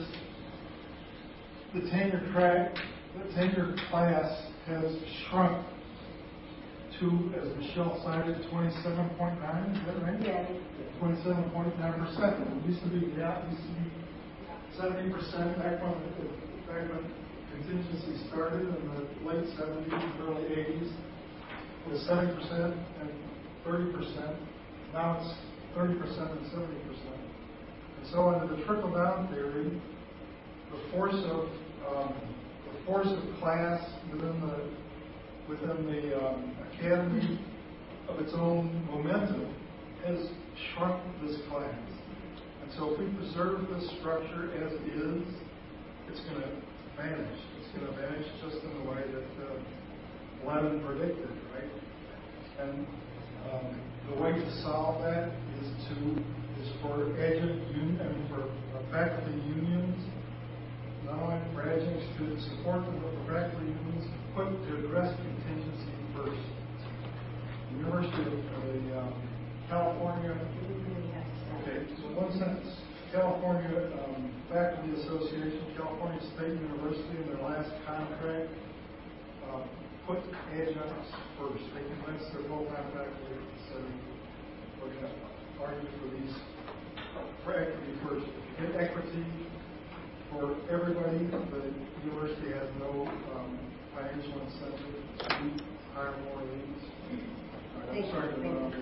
the tenure track, the tenure class has shrunk to, as Michelle cited, twenty-seven point nine. Is that right? Yeah. twenty-seven point nine percent. It used to be, yeah, it used to be seventy percent back when, back when contingency started in the late seventies, early eighties. It was seventy percent and thirty percent. Now it's thirty percent and seventy percent. And so under the trickle-down theory, the force of um, the force of class within the within the um, academy of its own momentum has shrunk this class. And so if we preserve this structure as it is, it's going to vanish. It's going to vanish just in the way that uh, Levin predicted, right? And um, the way to solve that is to is for edu un, I mean for uh, faculty unions, not only for educating students, support them, but for faculty unions, put to address contingency first. The University of the um, California. Okay, so one sentence. California um, Faculty Association, California State University, in their last contract, uh, put adjuncts first. They convinced their full-time faculty to say, we're going to argue for these, for equity first. Get equity for everybody. The university has no um, financial incentive to hire more leads. Right, I'm sorry to run on.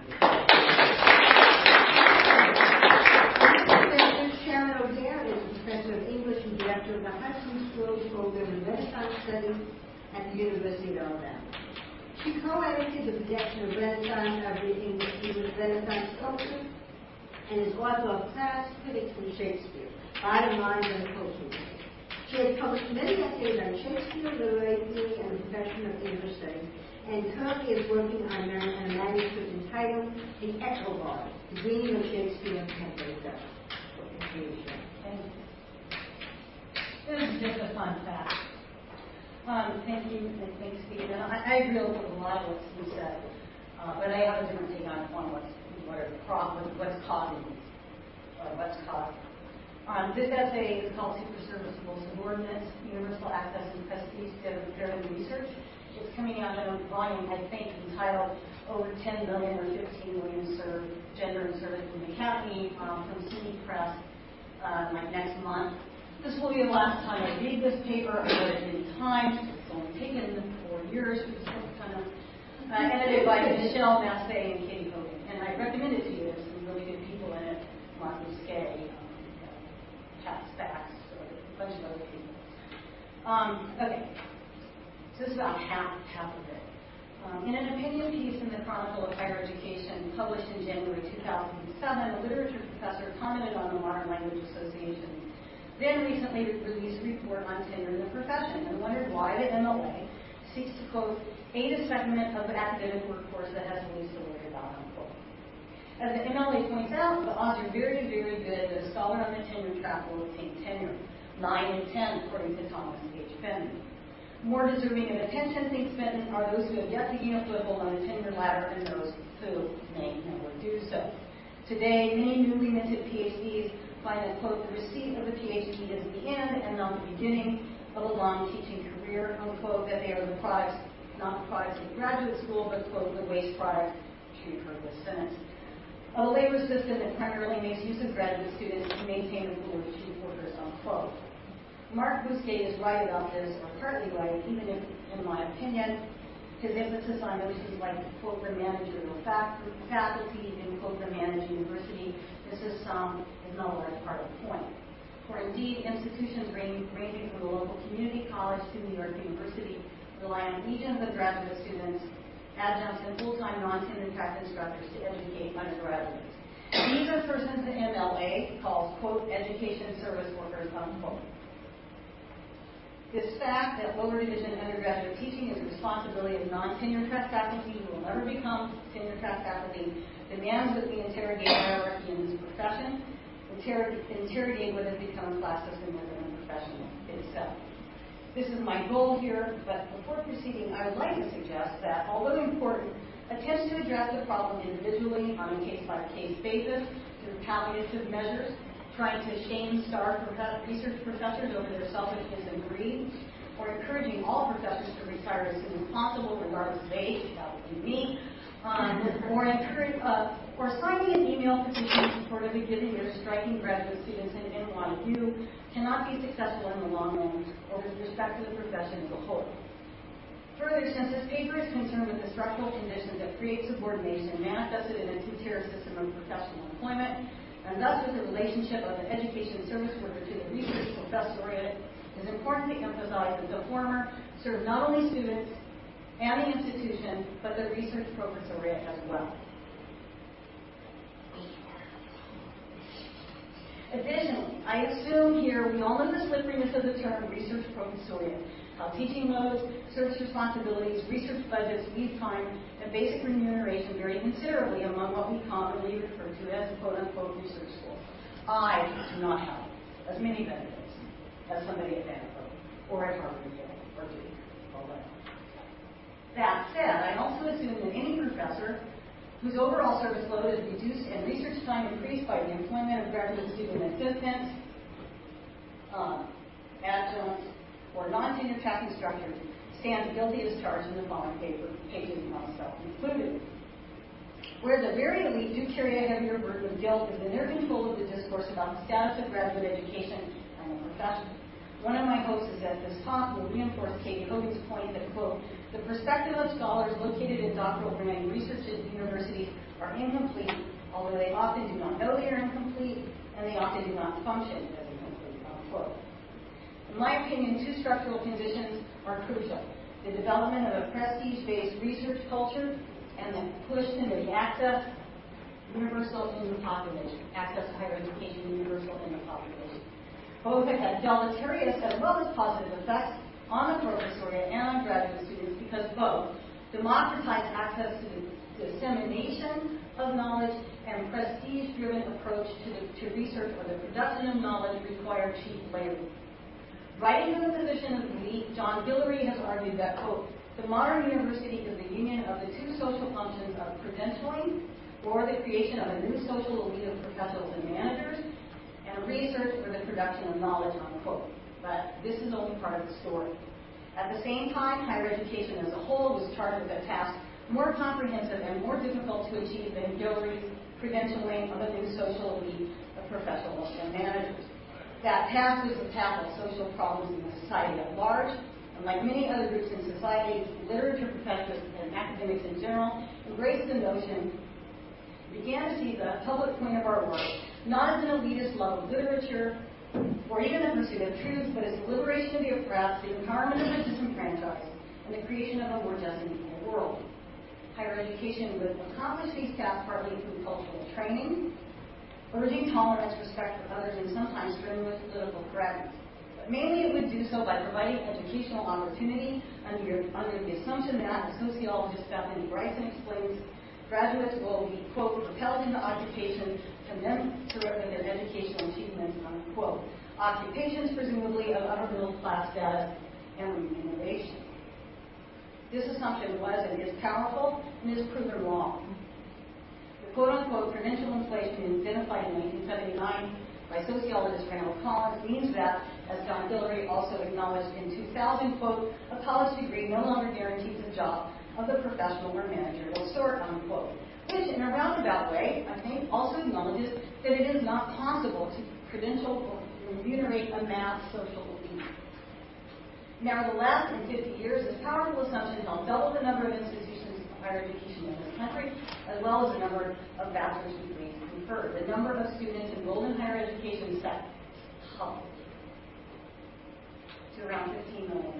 Sharon O'Dare is Professor of English and Director of the Hudson School Program in Renaissance Studies at the University of Alabama. She co-edited the projection of Renaissance of the English English Renaissance culture and is author of Class Critics in Shakespeare, Bottom Lines and Culture. She has published many essays on Shakespeare, literary theory, and the profession of English studies, and currently is working on a manuscript entitled The Echo Bar, The Dream of Shakespeare and Contemporary Studies. Thank you. This is just a fun fact. Um, thank you, and thanks, Steve. And I, I agree with a lot of what Steve said, uh, but I have a different take on, on what's what are the problems, what's causing this, or what's causing. Um, this essay is called Super Serviceable Subordinates: Universal Access and Prestige to Comparative Research. It's coming out in a volume, I think, entitled Over ten million or fifteen million served Gender and Service in the Academy um, from C D Press. Uh, like next month. This will be the last time I read this paper. I read it many times. It's only taken four years. It's kind of uh, edited by Michelle Massey and Katie Hogan. And I recommend it to you. There's some really good people in it. Mark Musquet, um, Pat Stacks, a bunch of other people. Um, okay. So this is about half, half of it. Um, in an opinion piece in the Chronicle of Higher Education published in January two thousand seven, a literature professor commented on the Modern Language Association then recently released a report on tenure in the profession and wondered why the M L A seeks to, quote, aid a segment of the academic workforce that has the least to worry about, unquote. As the M L A points out, the odds are very, very good that a scholar on the tenure track will obtain tenure, nine in ten, according to Thomas H. Fenton. More deserving of attention, thinks Fenton, are those who have yet to gain a foothold on the tenure ladder and those who may never do so. Today, many newly minted PhDs find that, quote, the receipt of the PhD is the end and not the beginning of a long teaching career, unquote, that they are the products, not the products of graduate school, but, quote, the waste product, to refer this sentence, of a labor system that primarily makes use of graduate students to maintain a pool of cheap workers, unquote. Mark Bousquet is right about this, or partly right, even if, in my opinion, his emphasis on notions like, quote, the managerial faculty, and, quote, the managed university, this is, um, is not a large part of the point. For indeed, institutions ranging, ranging from the local community college to New York University rely on legions of graduate students, adjuncts, and full-time non-tenured track instructors to educate undergraduates. These are persons the M L A calls, quote, education service workers, unquote. This fact that lower division undergraduate teaching is the responsibility of non-tenure track faculty who will never become tenure track faculty demands that we interrogate hierarchy in this profession, interrogate, interrogate what has become a class system within the profession itself. This is my goal here, but before proceeding, I would like to suggest that, although important, attempts to address the problem individually on a case-by-case basis through palliative measures, trying to shame star research professors over their selfishness and greed, or encouraging all professors to retire as soon as possible, regardless of age, that would be me, um, or encourage, uh, or signing an email petition in support of a given year striking graduate students in N Y U cannot be successful in the long run or with respect to the profession as a whole. Further, since this paper is concerned with the structural conditions that create subordination manifested in a two-tier system of professional employment, and thus with the relationship of the education service worker to the research professoriate, it is important to emphasize that the former serve not only students and the institution, but the research professoriate as well. Additionally, I assume here we all know the slipperiness of the term research professoriate, how teaching loads, search responsibilities, research budgets, lead time, and basic remuneration vary considerably among what we commonly refer to as quote-unquote research schools. I do not have as many benefits as somebody at Vanderbilt or at Harvard or Duke or whatever. That said, I also assume that any professor whose overall service load is reduced and research time increased by the employment of graduate student assistants, um, adjuncts, or non-tenure track instructors stands guilty as charged in the following paper, pages myself included. Where the very elite do carry a heavier burden of guilt is in their control of the discourse about the status of graduate education and the profession. One of my hosts at this talk will reinforce Katie Hogan's point that, quote, the perspective of scholars located in doctoral and research universities are incomplete, although they often do not know they are incomplete, and they often do not function as incomplete, unquote. In my opinion, two structural conditions are crucial. The development of a prestige-based research culture and the push into the access universal in the population, access to higher education universal in the population. Both have had deleterious as well as positive effects on the professoriate and on graduate students because both democratize access to the dissemination of knowledge and prestige-driven approach to, the, to research or the production of knowledge require cheap labor. Writing from the position of the elite, John Guillory has argued that, quote, the modern university is the union of the two social functions of credentialing, or the creation of a new social elite of professionals and managers, and research or the production of knowledge, unquote. But this is only part of the story. At the same time, higher education as a whole was charged with a task more comprehensive and more difficult to achieve than Guillory's credentialing of a new social elite of professionals and managers. That task was to tackle social problems in the society at large, and like many other groups in society, literature professors and academics in general embraced the notion, began to see the public point of our work not as an elitist love of literature or even the pursuit of truth, but as the liberation of the oppressed, the empowerment of the disenfranchised, and the creation of a more just and equal world. Higher education would accomplish these tasks partly through cultural training, urging tolerance, respect for others, and sometimes strenuous political correctness. But mainly it would do so by providing educational opportunity under, under the assumption that, as sociologist Bethany Bryson explains, graduates will be, quote, propelled into occupations commensurate with their educational achievements, unquote. Occupations, presumably, of upper middle class status and remuneration. This assumption was and is powerful and is proven wrong. The quote-unquote credential inflation identified in nineteen seventy-nine by sociologist Randall Collins means that, as John Guillory also acknowledged in two thousand, quote, a college degree no longer guarantees a job of the professional or managerial sort, unquote. Which, in a roundabout way, I think, also acknowledges that it is not possible to credential or remunerate a mass social elite. Nevertheless, in fifty years, this powerful assumption helped double the number of institutions of higher education in this country, as well as the number of bachelor's degrees conferred. The number of students enrolled in higher education set doubled to around fifteen million.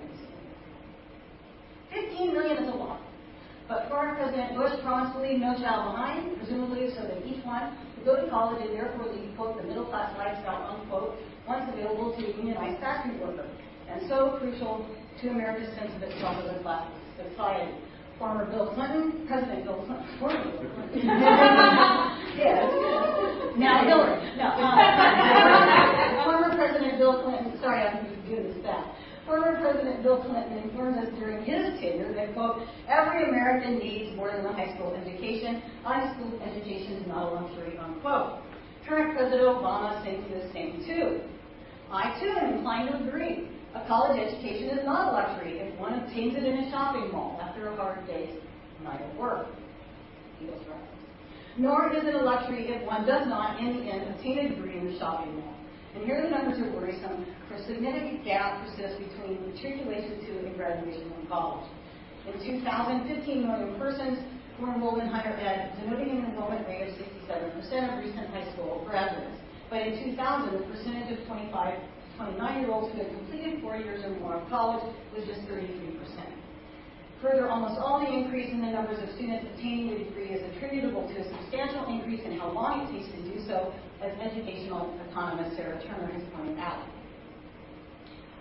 fifteen million is a lot. But former President Bush promised to leave no child behind, presumably so that each one would go to college and therefore lead, quote, the middle class lifestyle, unquote, once available to a unionized factory worker, and so crucial to America's sense of itself as a class society. Former Bill Clinton, President Bill Clinton, former Bill Clinton, yes, now Hillary, no, um, former President Bill Clinton, sorry I'm doing this back. Former President Bill Clinton informed us during his tenure that, quote, every American needs more than a high school education. High school education is not a luxury, unquote. Current President Obama sings this same too. I, too, am inclined to agree. A college education is not a luxury if one obtains it in a shopping mall after a hard day's night of work. Feels right. Nor is it a luxury if one does not, in the end, obtain a degree in the shopping mall. And here the numbers are worrisome, for a significant gap persists between matriculation to and graduation from college. In two thousand, fifteen million persons were enrolled in higher ed, denoting an enrollment rate of sixty-seven percent of recent high school graduates. But in two thousand, the percentage of twenty-five to twenty-nine-year-olds who had completed four years or more of college was just thirty-three percent. Further, almost all the increase in the numbers of students obtaining a degree is attributable to a substantial increase in how long it takes to do so, as educational economist Sarah Turner has pointed out.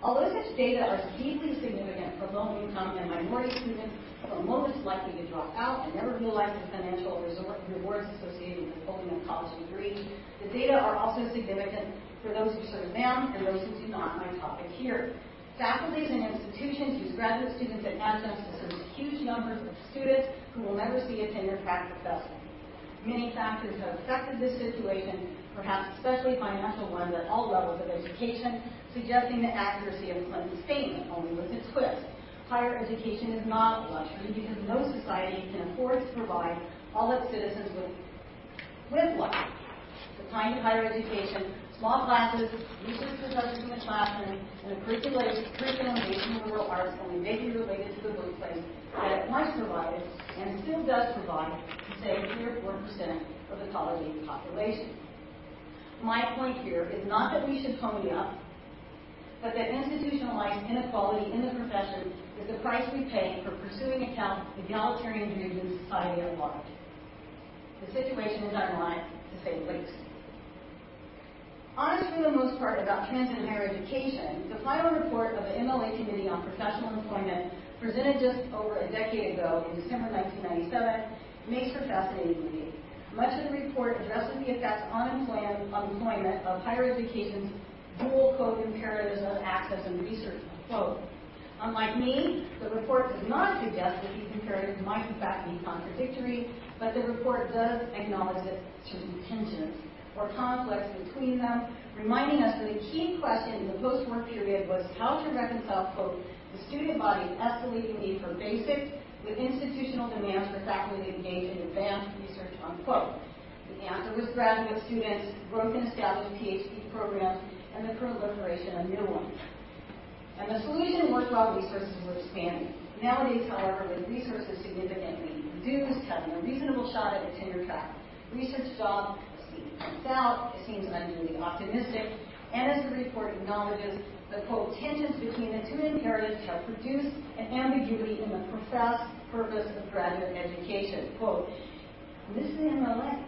Although such data are deeply significant for low-income and minority students who are most likely to drop out and never realize the financial resor- rewards associated with holding a college degree, the data are also significant for those who serve them and those who do not, my topic here. Faculties and institutions use graduate students and adjuncts to serve huge numbers of students who will never see a tenure-track professor. Many factors have affected this situation, perhaps especially financial ones at all levels of education, suggesting the accuracy of Clinton's statement, only with a twist. Higher education is not a luxury because no society can afford to provide all its citizens with, with life. The kind of higher education, small classes, research professors in the classroom, and a curriculum based in liberal arts only vaguely related to the workplace that it once provided and still does provide to say three or four percent of the college-age population. My point here is not that we should pony up, but that institutionalized inequality in the profession is the price we pay for pursuing egalitarian views in society at large. The situation is ironic, to say the least. Honest for the most part about trends in higher education, the final report of the M L A Committee on Professional Employment, presented just over a decade ago in December nineteen ninety-seven, makes for fascinating reading. Much of the report addresses the effects on employment of higher education's dual quote imperatives of access and research, quote. Unlike me, the report does not suggest that these imperatives might in fact be contradictory, but the report does acknowledge that certain tensions or conflicts between them, reminding us that a key question in the post-war period was how to reconcile, quote, the student body's escalating need for basics with institutional demands for faculty to engage in advanced research, unquote. The answer was graduate students, growth in established PhD programs, and the proliferation of new ones. And the solution worked while resources were expanding. Nowadays, however, with resources significantly reduced, having a reasonable shot at a tenure track research job, as Steve points out, it seems unduly optimistic, and as the report acknowledges, the, quote, tensions between the two imperatives have produced an ambiguity in the professed purpose of graduate education. Quote, this is in the line.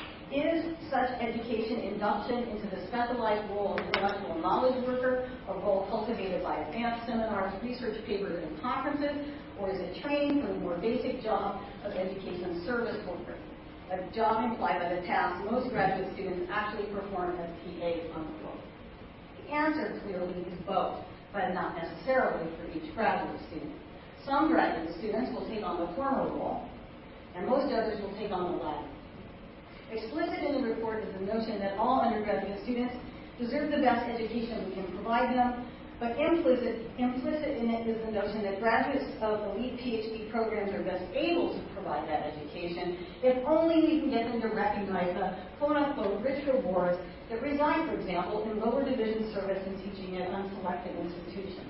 Is such education induction into the specialized role of intellectual knowledge worker, a role cultivated by advanced seminars, research papers, and conferences, or is it training for the more basic job of education service worker, a job implied by the task most graduate students actually perform as P As, unquote? The answer clearly is both, but not necessarily for each graduate student. Some graduate students will take on the former role, and most others will take on the latter. Explicit in the report is the notion that all undergraduate students deserve the best education we can provide them, but implicit, implicit in it is the notion that graduates of elite PhD programs are best able to provide that education if only we can get them to recognize the quote-unquote rich rewards that reside, for example, in lower division service and teaching at unselected institutions.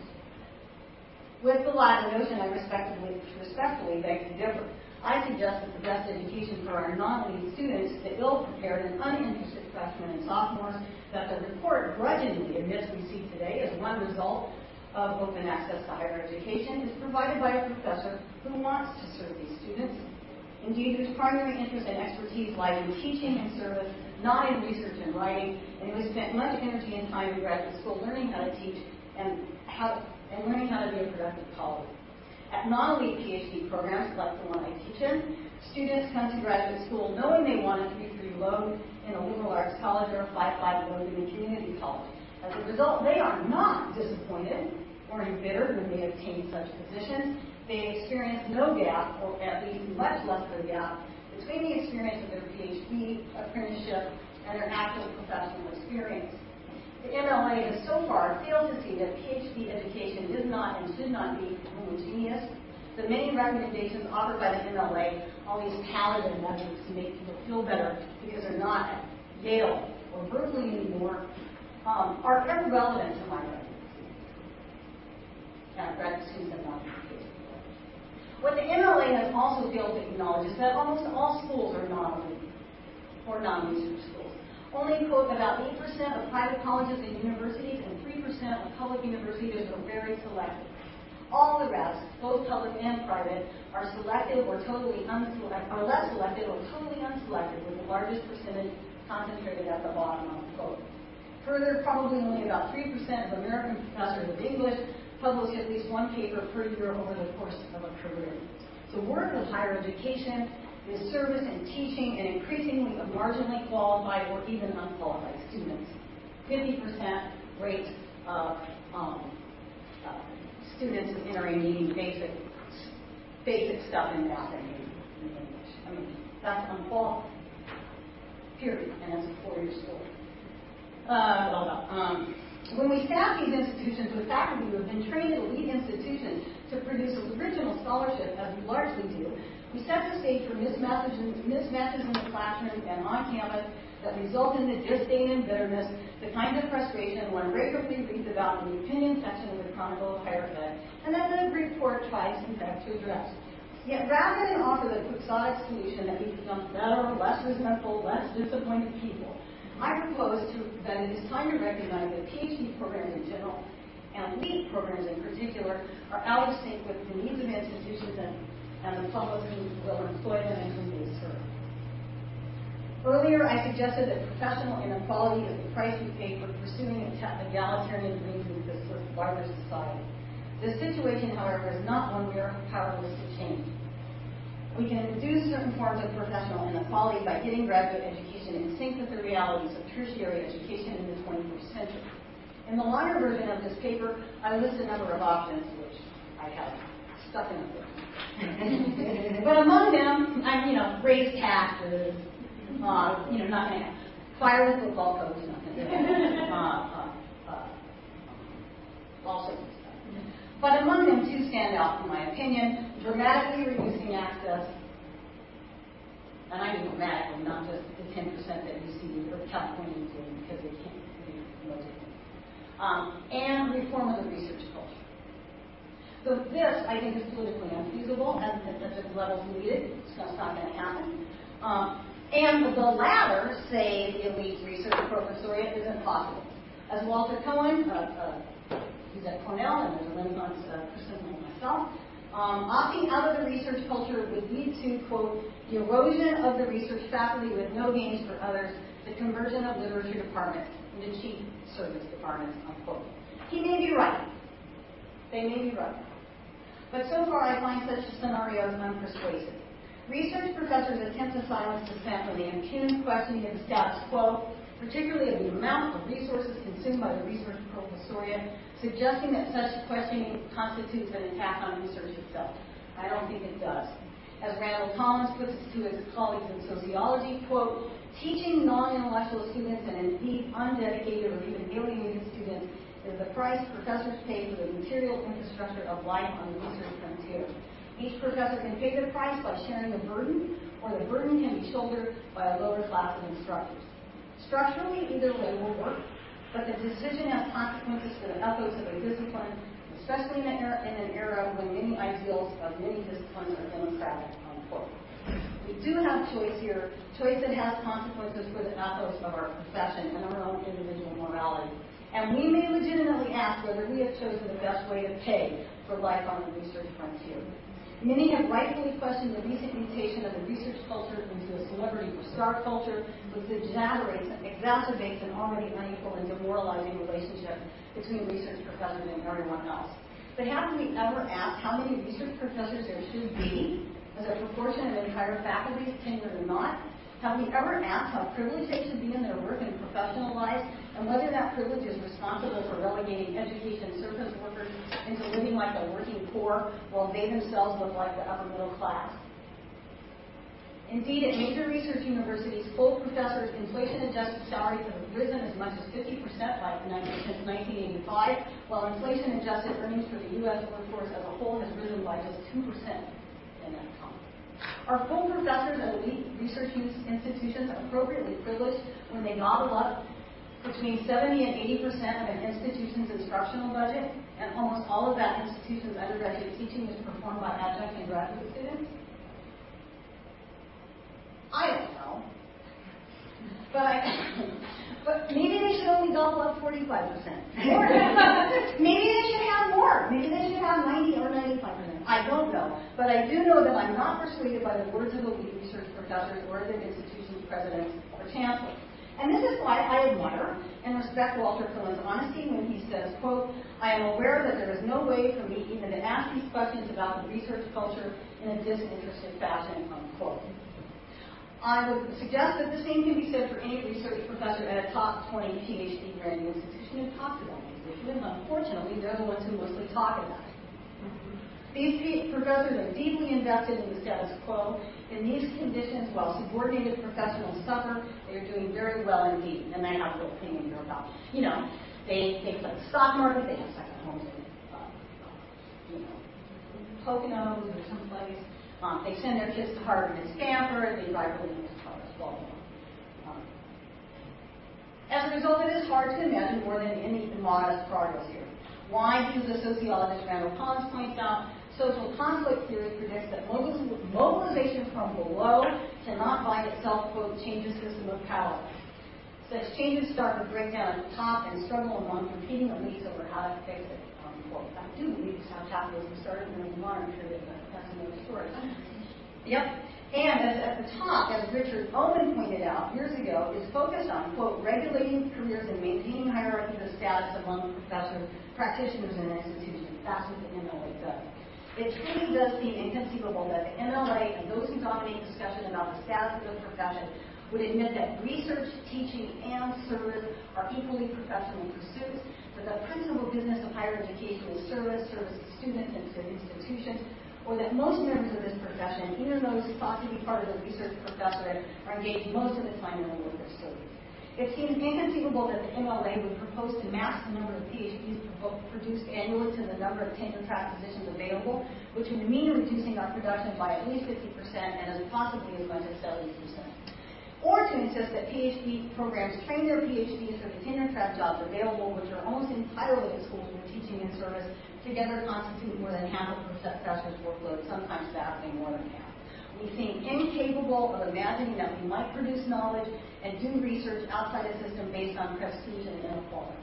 With the latter notion, I respectfully, respectfully beg to differ. I suggest that the best education for our non-elite students, the ill-prepared and uninterested freshmen and sophomores, that the report grudgingly admits we see today as one result of open access to higher education, is provided by a professor who wants to serve these students, indeed whose primary interest and expertise lies in teaching and service, not in research and writing, and who has spent much energy and time in graduate school learning how to teach and how and learning how to be a productive colleague. At non-elite PhD programs, like the one I teach in, students come to graduate school knowing they want a three three load in a liberal arts college or a five five load in a community college. As a result, they are not disappointed or embittered when they obtain such positions. They experience no gap, or at least much less of a gap, between the experience of their PhD apprenticeship and their actual professional experience. The M L A has so far failed to see that PhD education is not and should not be homogeneous. The many recommendations offered by the M L A, all these palliative measures to make people feel better because they're not at Yale or Berkeley anymore, um, are irrelevant to my graduate students. Now, graduate students have not been PhD. What the M L A has also failed to acknowledge is that almost all schools are non-elite or non-research schools. Only, quote, about eight percent of private colleges and universities and three percent of public universities are very selective. All the rest, both public and private, are selective or totally unselected, are less selective or totally unselected, with the largest percentage concentrated at the bottom, unquote. Further, probably only about three percent of American professors of English publish at least one paper per year over the course of a career. The work of higher education is service and teaching and increasingly of marginally qualified or even unqualified students. fifty percent rate of um, uh, students entering needing basic, basic stuff in math and in English. I mean, that's unqualified, period, and it's a four-year school. Uh, well, um, when we staff these institutions with faculty who have been trained at elite institutions to produce original scholarship, as we largely do, we set the stage for mismatches, mismatches in the classroom and on campus that result in the disdain and bitterness, the kinds of frustration one regularly reads about in the opinion section of the Chronicle of Higher Ed, and that the report tries, in fact, to address. Yet rather than offer the quixotic solution that we become better, less resentful, less disappointed people, I propose to, that it is time to recognize that PhD programs in general and elite programs in particular are out of sync with the needs of institutions and, and the public who will employ them and whom they serve. Earlier, I suggested that professional inequality is the price we pay for pursuing an egalitarian dream with this larger society. This situation, however, is not one we are powerless to change. We can reduce certain forms of professional inequality by getting graduate education in sync with the realities of tertiary education in the twenty-first century. In the longer version of this paper, I list a number of options which I have stuck in a book. But among them, I, you know, raise taxes, uh, you know, not going to fire the football coach, not going to uh, uh, uh, all sorts of stuff. But among them, two stand out, in my opinion: dramatically reducing access, and I mean dramatically, not just the ten percent that you see or California doing because they can't do most of it, um, and reform of the research culture. So this, I think, is politically unfeasible at the levels needed. It's not going to happen. Um, and the latter, say the elite research professoriate, isn't possible. As Walter Cohen, uh, uh, he's at Cornell and there's a Renaissance uh, person like myself, um, opting out of the research culture would lead to, quote, the erosion of the research faculty with no gains for others, the conversion of literature departments into cheap service departments, unquote. He may be right. They may be right. But so far I find such scenarios unpersuasive. Research professors attempt to silence dissent when they impugn questioning of the status quo, particularly of the amount of resources consumed by the research professoriate, suggesting that such questioning constitutes an attack on research itself. I don't think it does. As Randall Collins puts it to his colleagues in sociology, quote, teaching non-intellectual students and indeed undedicated or even alienated students is the price professors pay for the material infrastructure of life on the research frontier. Each professor can pay the price by sharing the burden, or the burden can be shouldered by a lower class of instructors. Structurally, either way will work, but the decision has consequences for the ethos of a discipline, especially in an era, in an era when many ideals of many disciplines are democratic, unquote. We do have choice here, choice that has consequences for the ethos of our profession and our own individual morality. And we may legitimately ask whether we have chosen the best way to pay for life on the research frontier. Many have rightfully questioned the recent mutation of the research culture into a celebrity or star culture, which exaggerates and exacerbates an already unequal and demoralizing relationship between research professors and everyone else. But haven't we ever asked how many research professors there should be as a proportion of entire faculty, tenured or not? Have we ever asked how privileged they should be in their work and professional lives, and whether that privilege is responsible for relegating education service workers into living like the working poor while they themselves look like the upper middle class? Indeed, at major research universities, full professors' inflation-adjusted salaries have risen as much as fifty percent since nineteen eighty-five, while inflation-adjusted earnings for the U S workforce as a whole has risen by just two percent in that time. Are full professors at elite research institutions appropriately privileged when they gobble up between seventy and eighty percent of an institution's instructional budget, and almost all of that institution's undergraduate teaching is performed by adjunct and graduate students? I don't know. But, I, but maybe they should only gobble up forty-five percent. Maybe they should have more. Maybe they should have ninety or ninety-five percent. I don't know. But I do know that I'm not persuaded by the words of elite research professors or their institution's presidents or chancellors. And this is why I admire and respect Walter Cohen's honesty when he says, quote, I am aware that there is no way for me even to ask these questions about the research culture in a disinterested fashion, unquote. I would suggest that the same can be said for any research professor at a top twenty PhD granting institution who talks about these issues. Unfortunately, they're the ones who mostly talk about it. These professors are deeply invested in the status quo. In these conditions, while subordinated professionals suffer, they are doing very well indeed. And I have a little opinion here about, you know, they, they play the stock market, they have second homes in, uh, you know, Poconos or someplace. Um, they send their kids to Harvard and Stanford. They drive really nice cars, blah, blah, blah. Um, as a result, it is hard to imagine more than any modest progress here. Why? Because the sociologist Randall Collins points out, social conflict theory predicts that mobilization from below cannot by itself, quote, change a system of power. Such changes start with breakdown at the top and struggle among competing elites over how to fix it, unquote. I do believe this is how capitalism started in the modern period, but that's another story. Yep. And as at the top, as Richard Owen pointed out years ago, is focused on, quote, regulating careers and maintaining hierarchies of status among professors, practitioners, and institutions. That's what the N L A does. It truly does seem inconceivable that the N L A and those who dominate discussion about the status of the profession would admit that research, teaching, and service are equally professional pursuits, that the principal business of higher education is service, service to students and to institutions, or that most members of this profession, even those thought to be part of the research professorate, are engaged most of the time in the work of service. It seems inconceivable that the N L A would propose to match the number of PhDs produced annually to the number of tenure-track positions available, which would mean reducing our production by at least fifty percent and as possibly as much as seventy percent. Or to insist that PhD programs train their PhDs for the tenure-track jobs available, which are almost entirely at schools where teaching and service together constitute more than half of the professor's workload, sometimes vastly more than half. We seem incapable of imagining that we might produce knowledge and do research outside a system based on prestige and inequality.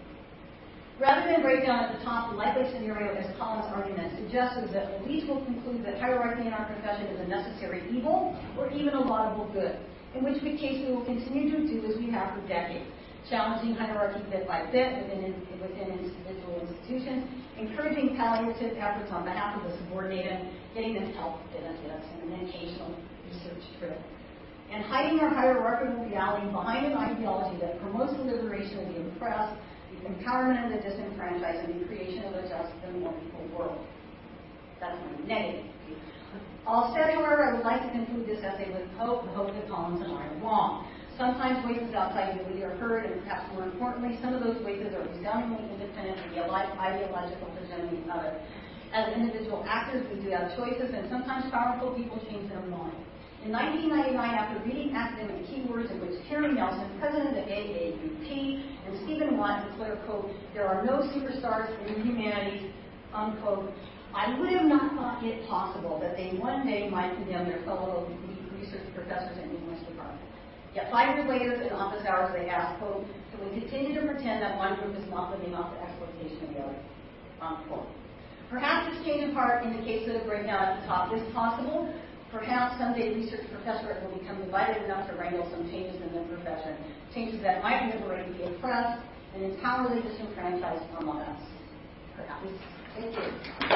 Rather than break down at the top, the likely scenario, as Collins' argument suggests, is that elites will conclude that hierarchy in our profession is a necessary evil or even a laudable good, in which case we will continue to do as we have for decades, challenging hierarchy bit by bit within, within individual institutions, encouraging palliative efforts on behalf of the subordinated, getting them health benefits and an occasional research trip, and hiding our hierarchical reality behind an ideology that promotes the liberation of the oppressed, the empowerment of the disenfranchised, and the creation of a just and more equal world. That's my negative view. All said, however, I would like to conclude this essay with hope, the hope that Collins and I are wrong. Sometimes voices outside the elite are heard, and perhaps more importantly, some of those voices are resoundingly independent of the ideological hegemony of it. As individual actors, we do have choices, and sometimes powerful people change their mind. In nineteen ninety-nine, after reading academic keywords in which Terry Nelson, president of A A U P, and Stephen Watt declared, quote, there are no superstars in the humanities, unquote, I would have not thought it possible that they one day might condemn their fellow research professors in the English department. Yet five years later, in office hours, they asked, quote, can we continue to pretend that one group is not living off the exploitation of the other, unquote. Perhaps this change of heart indicates that a breakdown at the top is possible. Perhaps someday research professorate will become divided enough to wrangle some changes in the profession, changes that might liberate the oppressed and empower the disenfranchised among us. Perhaps. Thank you.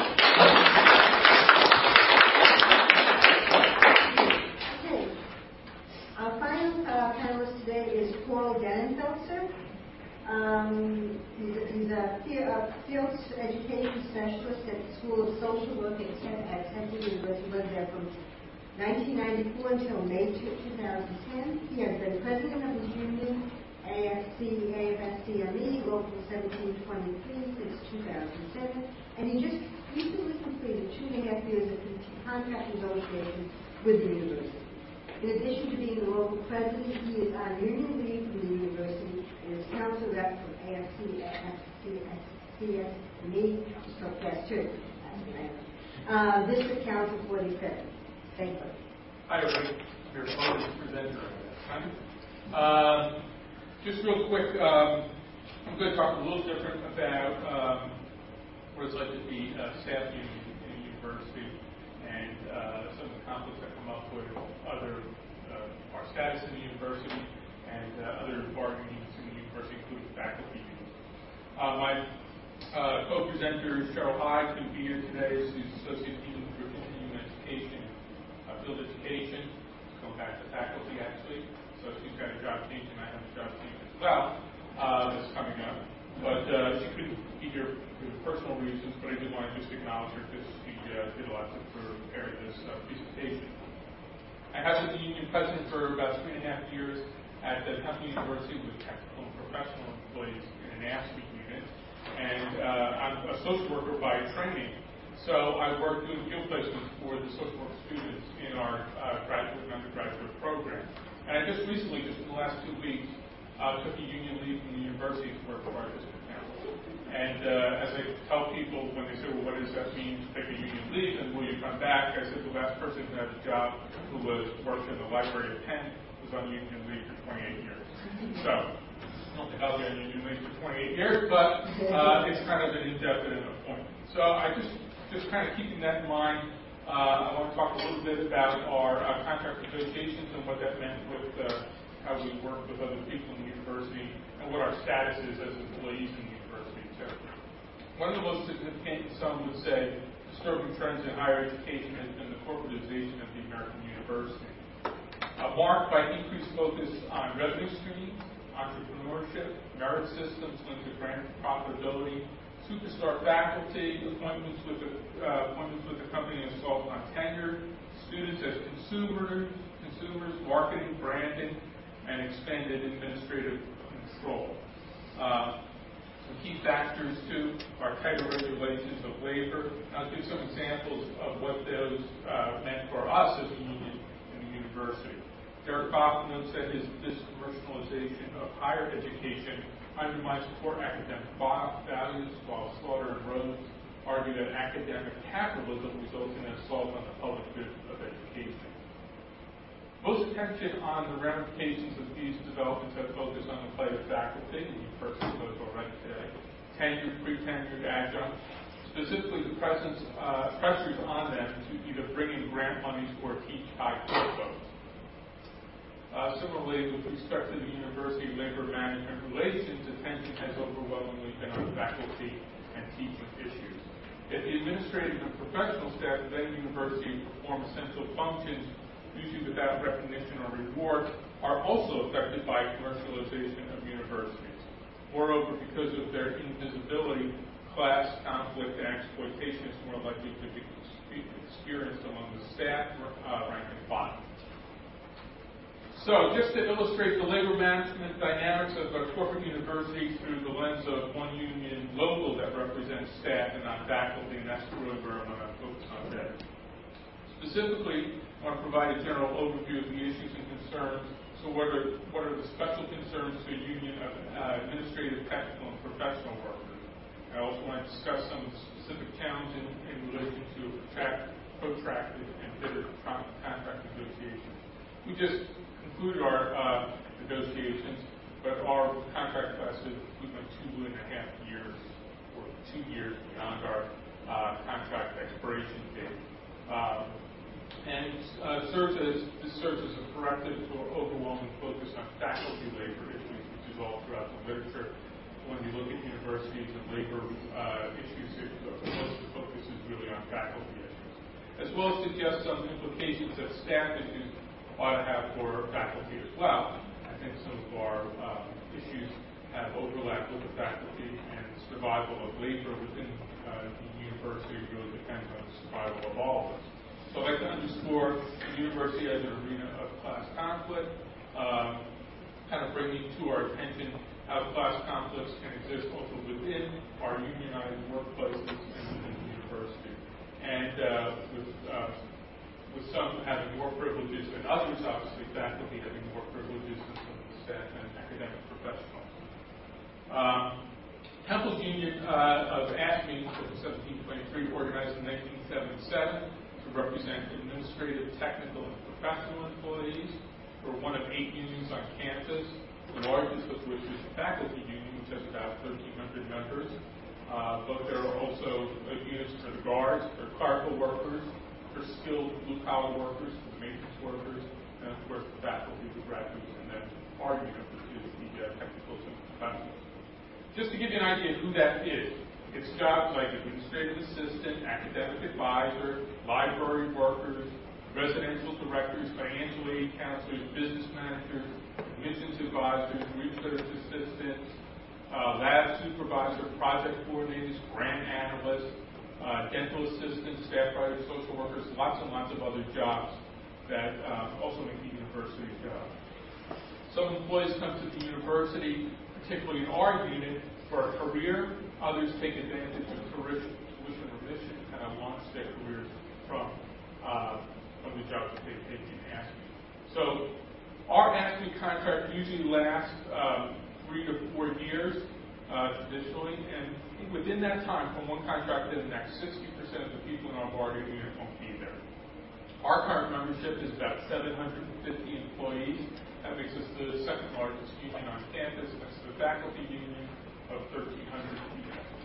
Okay. Our final uh, panelist today is Paul Dannenfelser. Um, he's, a, he's a, a field education specialist at the School of Social Work at, at Central University, was there from nineteen ninety-four until May two thousand ten. He has been president of his union, A F C, A F S C M E, Local seventeen twenty-three, since two thousand seven, and he just recently completed two and a half years of contract negotiations with the university. In addition to being the local president, he is on union leave from the university and is council rep for A F C, A F C S M E, so that's true. Uh, District Council forty-seven. Thank you. Hi, everybody. Your opponent presenter. Um, just real quick, um, I'm going to talk a little different about um, what it's like to be a staff union in a university and uh, some of the conflicts that come up with other uh, our status in the university and uh, other Director Cheryl Hyde couldn't be here today. She's Associate Dean for Continuing Education, uh, Field Education, going back to faculty actually. So she's got a job change and I have a job change as well uh, that's coming up. But uh, she couldn't be here for personal reasons, but I did want to just acknowledge her because she uh, did a lot to prepare this uh, presentation. I have been the union president for about three and a half years at the Temple University with technical and professional employees in an A S P E unit. And uh, I'm a social worker by training. So I work doing field placements for the social work students in our uh, graduate and undergraduate program. And I just recently, just in the last two weeks, uh, took a union leave from the university to work for our district council. And uh, as I tell people when they say, well, what does that mean to take a union leave and will you come back? I said the last person who had a job who was worked in the library of Penn was on union leave for twenty-eight years. So I don't think I'll be on union leave for twenty-eight years, but uh, it's kind of an indefinite appointment. So I just, just kind of keeping that in mind, uh, I want to talk a little bit about our uh, contract negotiations and what that meant with uh, how we work with other people in the university and what our status is as employees in the university. So one of the most significant, some would say, disturbing trends in higher education has been the corporatization of the American university. Uh, marked by increased focus on revenue streams, entrepreneurship, merit systems linked to grant profitability, superstar faculty, appointments with the, uh, appointments with the company assault on tenure, students as consumers, consumers, marketing, branding, and expanded administrative control. Uh, some key factors, too, are tighter regulations of labor. I'll give some examples of what those uh, meant for us as a union in the university. Derek Bach notes that his, this commercialization of higher education undermines core academic values, while Slaughter and Rhodes argue that academic capitalism results in an assault on the public good of education. Most attention on the ramifications of these developments have focused on the plight of faculty, and you've heard some of those already today, tenured, pre-tenured adjuncts, specifically the presence, uh, pressures on them to either bring in grant monies or teach high course. Uh, similarly, with respect to the university labor management relations, attention has overwhelmingly been on faculty and teaching issues. If the administrative and professional staff of any university perform essential functions, usually without recognition or reward, are also affected by commercialization of universities. Moreover, because of their invisibility, class conflict and exploitation is more likely to be experienced among the staff uh, rank and file. So, just to illustrate the labor management dynamics of a corporate university through the lens of one union logo that represents staff and not faculty, and that's really where I want to focus on today. Specifically, I want to provide a general overview of the issues and concerns. So what are, what are the special concerns to a union of uh, administrative, technical, and professional workers? I also want to discuss some of the specific challenges in, in relation to protract, protracted and bitter contract negotiations. We just concluded our uh, negotiations, but our contract lasted we went two and a half years, or two years beyond our uh, contract expiration date. Um, and uh, serves as, this serves as a corrective to our overwhelming focus on faculty labor issues, which is all throughout the literature. When you look at universities and labor uh, issues, it, most of the focus is really on faculty issues, as well as suggest some implications that staff issues ought to have for faculty as well. I think some of our um, issues have overlap with the faculty, and survival of labor within uh, the university really depends on the survival of all of us. So I'd like to underscore the university as an arena of class conflict, um, kind of bringing to our attention how class conflicts can exist also within our unionized workplaces and within the university. And uh, with, uh, with some having more privileges than others, obviously faculty having more privileges than some of the staff and academic professionals. Um, Temple's Union uh, of A S M E, seventeen twenty-three, organized in nineteen seventy-seven to represent administrative, technical, and professional employees. We're one of eight unions on campus, the largest of which is the faculty union, which has about thirteen hundred members. Uh, but there are also uh, units for the guards, for clerical workers, for skilled blue-collar workers, for the maintenance workers, and of course the faculty, the graduates, and then our unit, which is the uh, technicals and professionals. Just to give you an idea of who that is, It's jobs like administrative assistant, academic advisor, library workers, residential directors, financial aid counselors, business managers, admissions advisors, research assistants, uh, lab supervisor, project coordinators, grant analysts, uh, dental assistants, staff writers, social workers, lots and lots of other jobs that uh, also make the university a job. Some employees come to the university, particularly in our unit, for a career. Others take advantage of tuition remission and kind of launch their careers from uh, from the jobs that they take in ASME. So our ASME contract usually lasts um, three to four years uh, traditionally, and within that time, from one contract to the next, sixty percent of the people in our bargaining unit won't be there. Our current membership is about seven hundred fifty employees. That makes us the second largest union on campus. That's the faculty union of thirteen hundred people.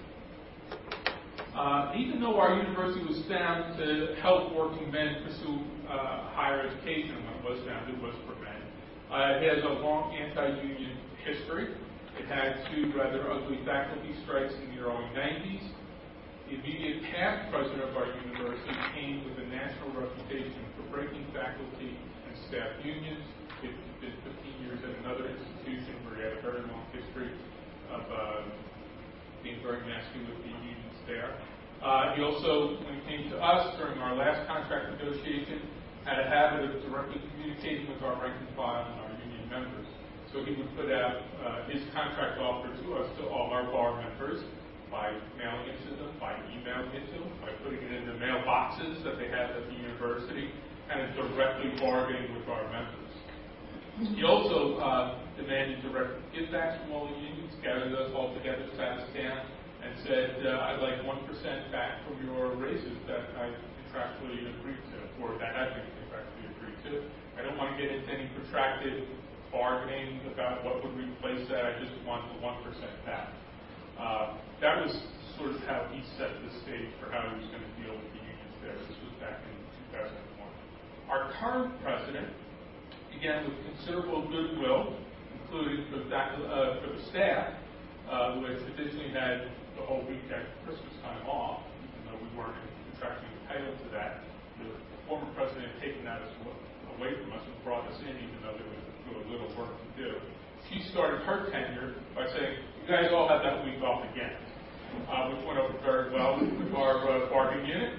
Uh, even though our university was founded to help working men pursue uh, higher education, when it was founded, it was for men, uh, it has a long anti-union history. It had two rather ugly faculty strikes in the early nineties. The immediate past president of our university came with a national reputation for breaking faculty and staff unions. He did fifteen years at another institution where he had a very long history of uh, being very nasty with the unions there. Uh, he also, when he came to us during our last contract negotiation, had a habit of directly communicating with our rank and file and our union members. So he would put out uh, his contract offer to us, to all our bar members, by mailing it to them, by emailing it to them, by putting it in the mailboxes that they have at the university, and directly bargaining with our members. He also uh, demanded direct givebacks from all the unions, gathered us all together, sat us down, and said, uh, I'd like one percent back from your raises that I contractually agreed to, or that had been contractually agreed to. I don't want to get into any protracted bargaining about what would replace that. I just want the one percent back. Uh, that was sort of how he set the stage for how he was going to deal with the unions there. This was back in two thousand one. Our current president, again with considerable goodwill, including for, that, uh, for the staff, uh, who had traditionally had the whole week at Christmas time off, even though we weren't contractually entitled to that. The former president had taken that as away from us and brought us in, even though there was really little work to do. She started her tenure by saying, you guys all have that week off again, uh, which went over very well with our uh, bargaining unit.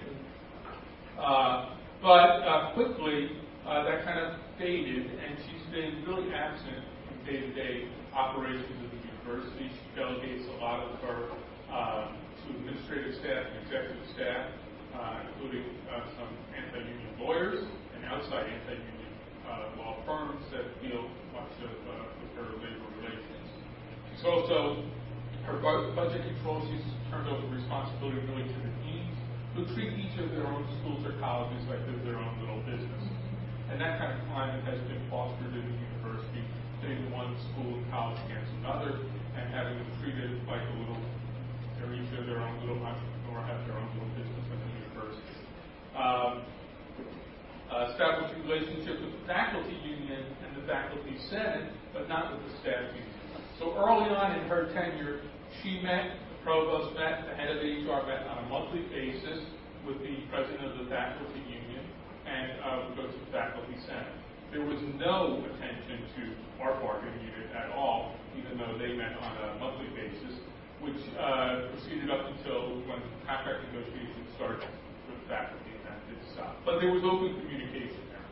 Uh, but uh, quickly, uh, that kind of faded, and she's been really absent from day-to-day operations of the university. She delegates a lot of her um, to administrative staff and executive staff, uh, including uh, some anti-union lawyers and outside anti-union uh, law firms that deal much of uh, with her labor relations. She's also, her budget control, she's turned over responsibility really to the deans, who treat each of their own schools or colleges like they're their own little business. And that kind of climate has been fostered in the university, pitting one school and college against another, and having them treated like a little, they're each of their own little entrepreneur, have their own little business at the university. Um, uh, establishing relationship with the faculty union and the faculty senate, but not with the staff union. So early on in her tenure, she met, the provost met, the head of H R met on a monthly basis with the president of the faculty union, and uh, would go to the faculty senate. There was no attention to our bargaining unit at all, even though they met on a monthly basis, which uh, proceeded up until when contract negotiations started with the faculty, and that did stop. But there was open communication there.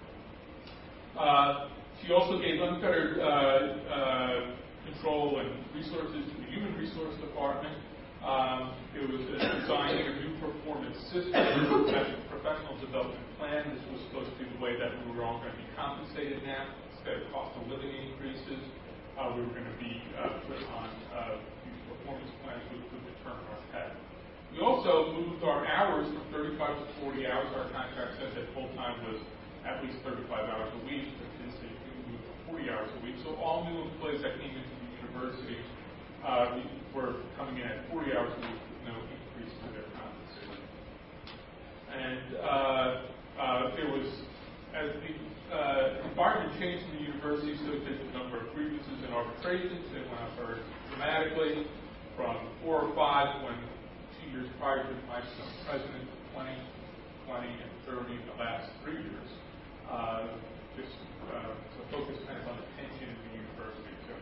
Uh, she also gave unfettered uh, uh, control and resources to the Human Resource Department. Um, it was uh, designing a new performance system, a professional development plan. This was supposed to be the way that we were all going to be compensated now. Instead of cost of living increases, uh, we were going to be uh, put on uh, these performance plans with, with the term our head. We also moved our hours from thirty-five to forty hours. Our contract said that full-time was at least thirty-five hours a week, but this is we moved to forty hours a week. So all new employees that came into the university uh, were coming in at forty hours a week with no increase to their compensation. And uh, uh, there was, as the uh, environment changed in the university, so did the number of grievances and arbitrations. It went up very dramatically from four or five when years prior to my becoming president, twenty, twenty, and thirty, the last three years, uh, just uh, to focus kind of on the tension in the university too.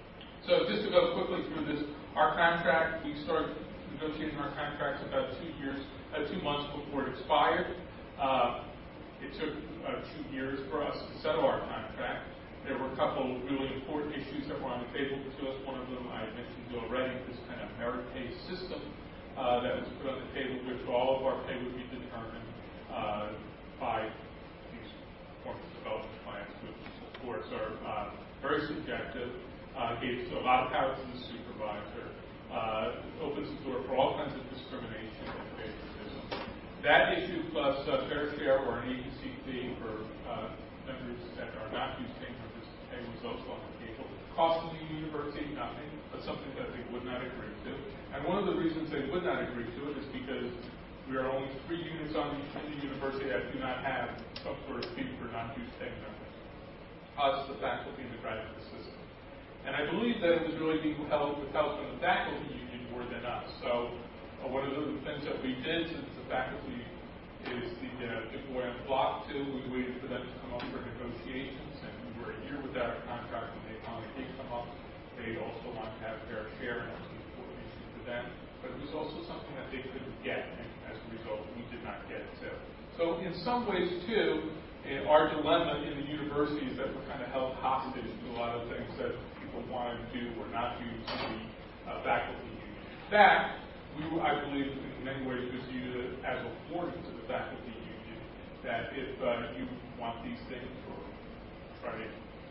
So just to go quickly through this, our contract, we started negotiating our contracts about two years, uh, two months before it expired. Uh, it took uh, two years for us to settle our contract. There were a couple of really important issues that were on the table to us. One of them I mentioned already, this kind of merit pay system uh, that was put on the table, which all of our pay would be determined uh, by these performance development plans, which of course are uh, very subjective, uh, gives a lot of power to the supervisor, uh, opens the door for all kinds of discrimination and favoritism. That issue plus uh, fair share or an agency fee for uh, members that are not used to pay was also on the table. Costing the university nothing, but something that they would not agree to. And one of the reasons they would not agree to it is because we are only three units on the, in the university that do not have some sort of fee for non-use paying members. Us, the faculty, and the graduate system. And I believe that it was really being held with help from the faculty union more than us. So uh, one of the things that we did, since the faculty is the uh, big boy on the block too, we waited for them to come up for negotiations, and we were a year without a contract when they finally did come up. They also wanted to have fair share, and it was an important issue for them. But it was also something that they couldn't get, and as a result, we did not get it too. So in some ways too, uh, our dilemma in the university is that we're kind of held hostage to a lot of things that people want to do or not do to the uh, faculty union. In fact, we, I believe, in many ways, was viewed as a warning to the faculty union that if uh, you want these things or try to,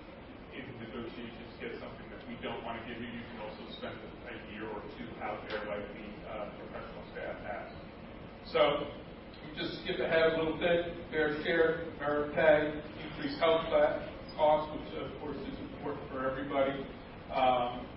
in negotiations, get something that we don't want to give you, you can also spend a year or two out there like the uh, professional staff has. So, we just skip ahead a little bit. Fair share, merit pay, increased health costs, which of course is important for everybody. Um,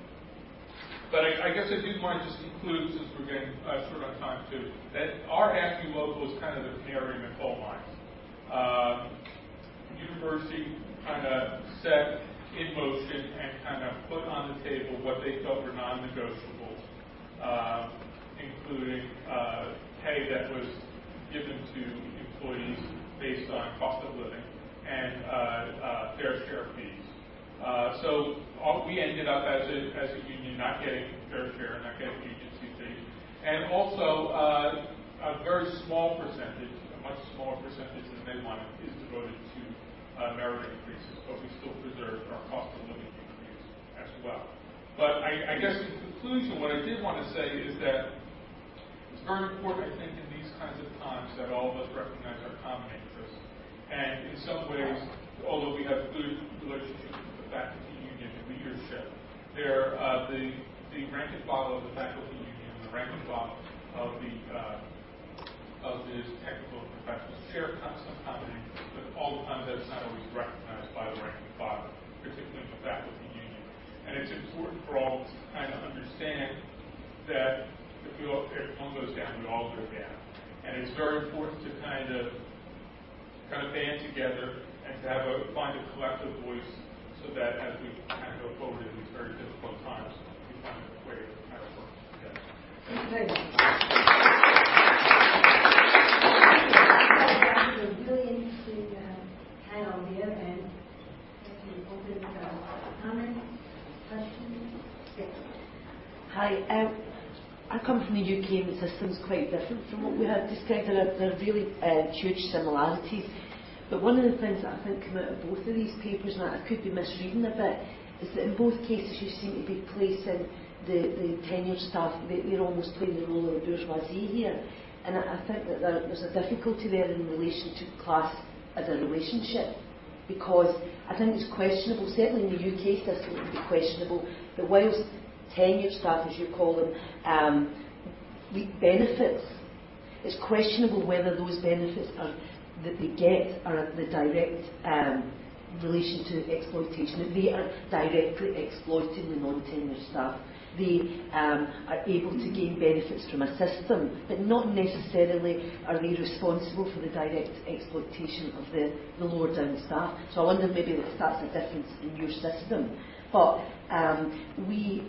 But I, I guess I did want to just conclude, since we're getting uh, short on time too, that our A F C U local is kind of the canary in the coal mine. Um, the university kind of set in motion and kind of put on the table what they felt were non-negotiables, uh, including uh, pay that was given to employees based on cost of living and uh, uh, fair share fees. Uh, so all, we ended up as a, as a union not getting fair share, not getting agency fees, and also uh, a very small percentage, a much smaller percentage than they wanted, is devoted to uh, merit increases, but we still preserve our cost of living increase as well. But I, I guess in conclusion, what I did want to say is that it's very important, I think, in these kinds of times that all of us recognize our common interests, and in some ways, although we have good relationships with the faculty union and leadership, there, uh, the, the rank and file of the faculty union and the rank and file of the uh, of the technical and professionals share some common interests, but all the time that's not always recognized by the rank and file, particularly in the faculty union. And it's important for all to kind of understand that if, we all, if one goes down, we all go down. And it's very important to kind of kind of band together and to have a find a collective voice, so that as we kind of go forward in these very difficult times, we find a way to kind of work together. Thank you very much. That was a really interesting uh, panel here, and we open uh, comments, questions. Yes. Hi. Um, I come from the U K, and the system's quite different from what we have described. There are, there are really uh, huge similarities. But one of the things that I think come out of both of these papers, and I could be misreading a bit, is that in both cases you seem to be placing the, the tenured staff, they, they're almost playing the role of the bourgeoisie here. And I, I think that there, there's a difficulty there in relation to class as a relationship, because I think it's questionable, certainly in the U K system it would be questionable, that whilst tenured staff, as you call them, um, reap benefits, it's questionable whether those benefits are that they get are the direct um, relation to exploitation, that they are directly exploiting the non-tenured staff. They um, are able to gain benefits from a system, but not necessarily are they responsible for the direct exploitation of the, the lower down staff. So I wonder maybe that that's a difference in your system. But um, we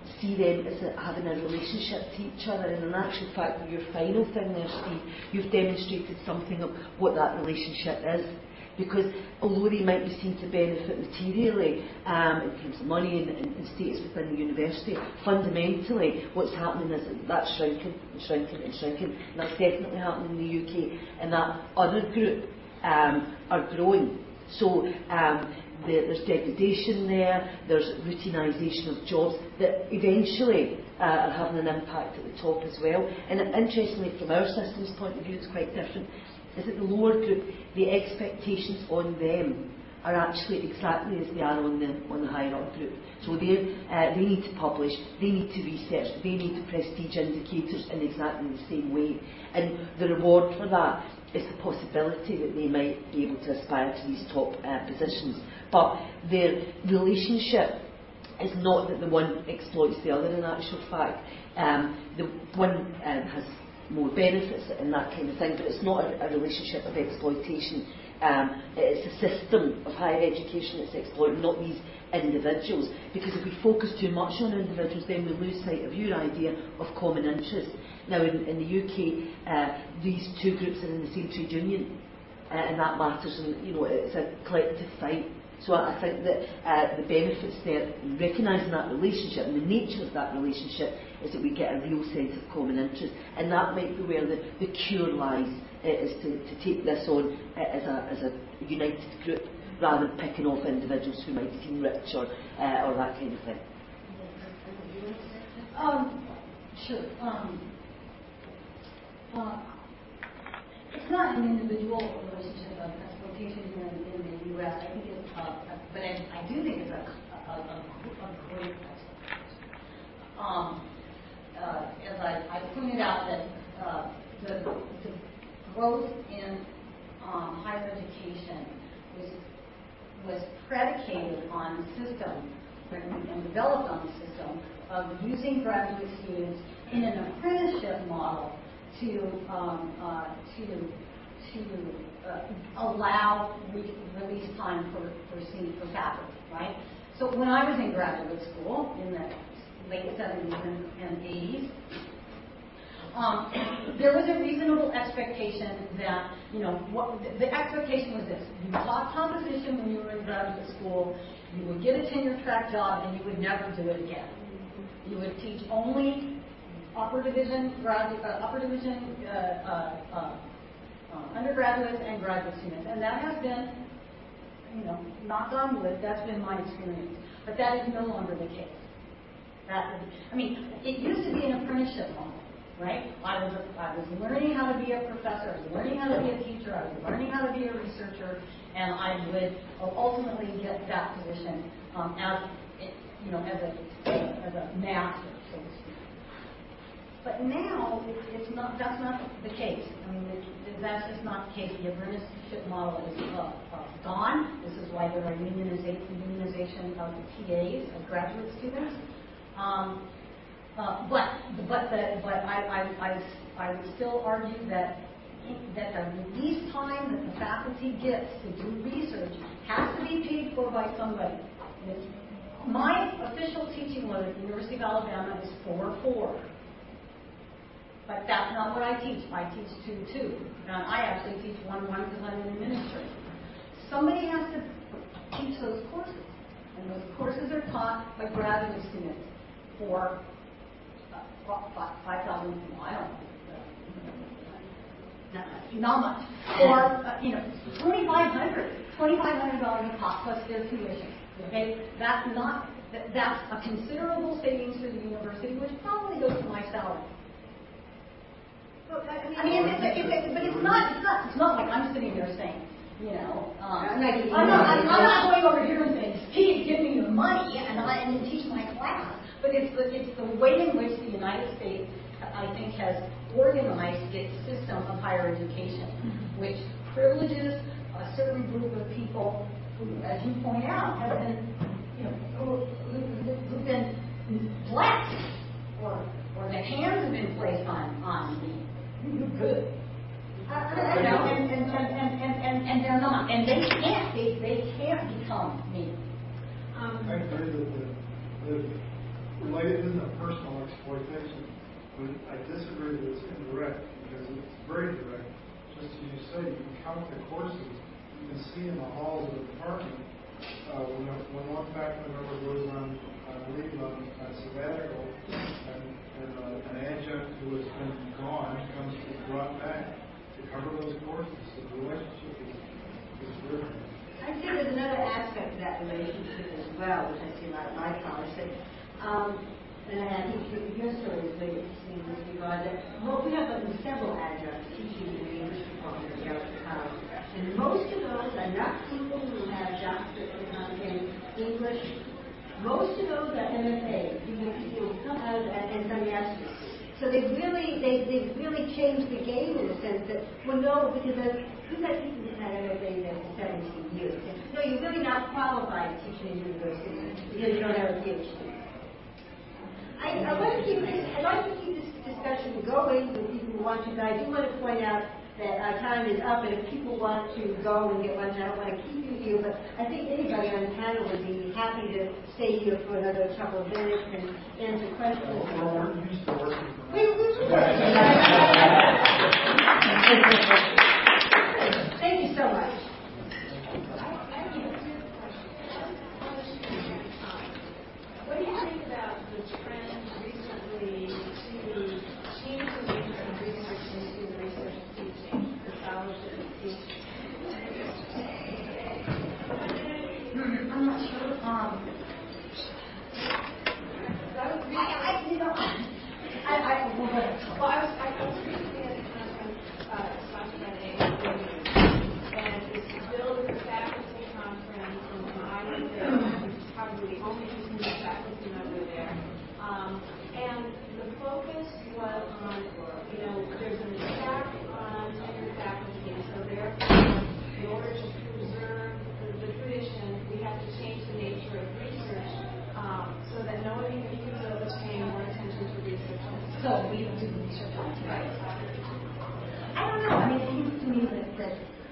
see them as a, having a relationship to each other. And in actual fact, with your final thing there, Steve, you've demonstrated something of what that relationship is. Because although they might be seen to benefit materially um, in terms of money and, and, and status within the university, fundamentally what's happening is that that's shrinking and shrinking and shrinking, and that's definitely happening in the U K. And that other group um, are growing. So um, there, there's degradation there, there's routinisation of jobs that eventually uh, are having an impact at the top as well. And interestingly, from our system's point of view, it's quite different. Is that the lower group, the expectations on them are actually exactly as they are on the on the higher up group. So they uh, they need to publish, they need to research, they need the prestige indicators in exactly the same way. And the reward for that is the possibility that they might be able to aspire to these top uh, positions. But their relationship is not that the one exploits the other. In actual fact, um, the one um, has more benefits and that kind of thing, but it's not a, a relationship of exploitation. Um, it's a system of higher education that's exploiting, not these individuals. Because if we focus too much on individuals, then we lose sight of your idea of common interest. Now, in, in the U K, uh, these two groups are in the same trade union, uh, and that matters. And you know, it's a collective fight. So I think that uh, the benefits there, recognising that relationship and the nature of that relationship, is that we get a real sense of common interest, and that might be where the, the cure lies, uh, is to, to take this on uh, as, a, as a united group, rather than picking off individuals who might seem rich or, uh, or that kind of thing. Um, sure. Um, uh, it's not an individual relationship of exploitation here in, in the U S. I think it's, uh, but I, I do think it's a, a, a, a great exploitation. Um, uh, as I, I pointed out, that uh, the, the growth in um, higher education was was predicated on the system and, and developed on the system of using graduate students in an apprenticeship model to um, uh, to to uh, allow re- release time for for, senior, for faculty, right? So when I was in graduate school in the late seventies and, and eighties, um, there was a reasonable expectation that, you know, what, the, the expectation was this: you taught composition when you were in graduate school, you would get a tenure track job, and you would never do it again. You would teach only upper division, gradu- uh, upper division uh, uh, uh, uh, undergraduates and graduate students, and that has been, you know, knock on wood, that's been my experience. But that is no longer the case. That, I mean, it used to be an apprenticeship model, right? I was a, I was learning how to be a professor, I was learning how to be a teacher, I was learning how to be a researcher, and I would ultimately get that position um, as, you know, as a as a master, so to speak. But now it's, it's not. That's not the case. I mean, it, it, that's just not the case. The apprenticeship model is uh, uh, gone. This is why there are unionization, unionization of the T As, of graduate students. Um, uh, but but the, but I, I I I would still argue that that the release time that the faculty gets to do research has to be paid for by somebody. It's, my official teaching load at the University of Alabama is four four. But that's not what I teach. I teach two two. Now, I actually teach one one because I'm an administrator. Somebody has to teach those courses. And those courses are taught by graduate students for uh, five thousand, I don't know. Not much. Or, uh, you know, twenty-five hundred dollars. twenty-five hundred dollars a pop plus their tuition. Okay? That's not, that's a considerable savings for the university, which probably goes to my salary. I mean, it's, it's, it's, but it's not, it's not, it's not like I'm sitting there saying, you know, um, I'm, not, I'm, not, I'm, I'm not going over here and saying, Steve, give me your money and I and teach my class. But it's the, it's the way in which the United States, I think, has organized its system of higher education, which privileges a certain group of people who, as you point out, have been, you know, who, who, who've been blessed, or or the hands have been placed on on me. You're good. Uh, you know, and and, and, and, and, and and they're not, and they can't. They they can't become me. Um, I agree that the, the relatedness but I disagree that it's indirect, because it's very direct. Just as you say, you can count the courses. You can see in the halls of the department, uh, when, when one faculty member goes on uh, leave on a sabbatical, and, and uh, an adjunct who has been gone comes to be brought back to cover those courses. So the relationship is, is very. I think there's another aspect of that relationship as well, which I see a lot at my college. That, um, and I think your, your story is very interesting in this regard. That well, we have uh, several adjuncts teaching in the English department at Yale College, and most of those are not people who have doctorates in English. Most of those are M F As, people who come out and some masters. So they've really, they, they've really changed the game in the sense that, well, no, because uh, we've got people who've had M F As there for seventeen years. No, you're really not qualified to teach in university because you don't have a PhD. I, I want to keep this, I'd like to keep this discussion going with people who want to, but I do want to point out that our time is up, and if people want to go and get lunch, I don't want to keep you here, but I think anybody on the panel would be happy to stay here for another couple of minutes and answer questions. Well, we're used to working from We, we, we, Thank you so much. What do you think about the trend recently to change the nature of research into research teaching, the scholarship of teaching? I'm not sure. Um, I was reading, I, I, you know, I, I, well, go ahead. well, I was, I was recently at a conference uh, sponsored by the A A W, and it's billed as a faculty conference, and I was there. I was probably the only English faculty member there. Um, and the focus was on, you know, there's an attack on tenured faculty, and so therefore, in order to preserve the, the tradition, we have to change the nature of research um, so that no one even is paying more attention to research. So we do research on it. Right. I don't know. I mean, it seems to me that, that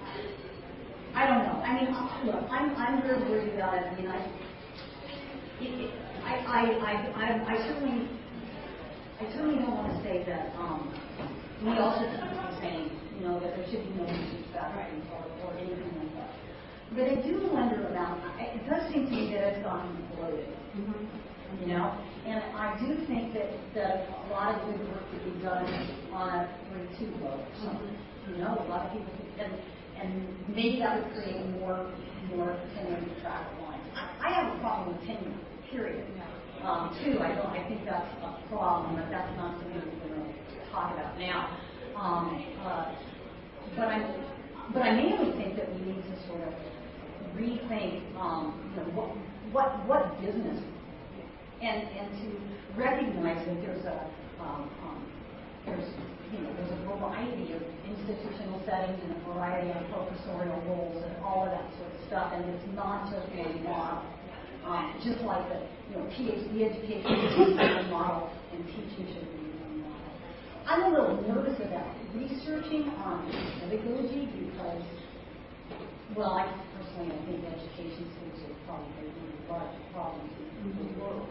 I don't know. I mean, look, I'm I'm very worried about it. I mean, I it, it, I, I I I I certainly I certainly don't want to say that um, we also should be saying, you know, that there should be no research faculty or, or anything like that. But I do wonder about. It does seem to me that it's gotten bloated. Mm-hmm. You know, and I do think that, that a lot of good work could be done on a grade two level or something. You know, a lot of people could, and, and maybe that would create more more tenure to track lines. I have a problem with tenure, period. Um, too, I don't. I think that's a problem, but that's not something we're going to talk about now. Um, uh, but I, but I mainly think that we need to sort of rethink, um, you know, what what what business. And, and to recognize that there's a um, um, there's you know there's a variety of institutional settings and a variety of professorial roles and all of that sort of stuff, and it's not just one model. Um, just like the you know PhD education is one model and teaching should be one model. I'm a little nervous about researching on pedagogy because, well, I personally I think education schools are probably one of the largest problems in the world.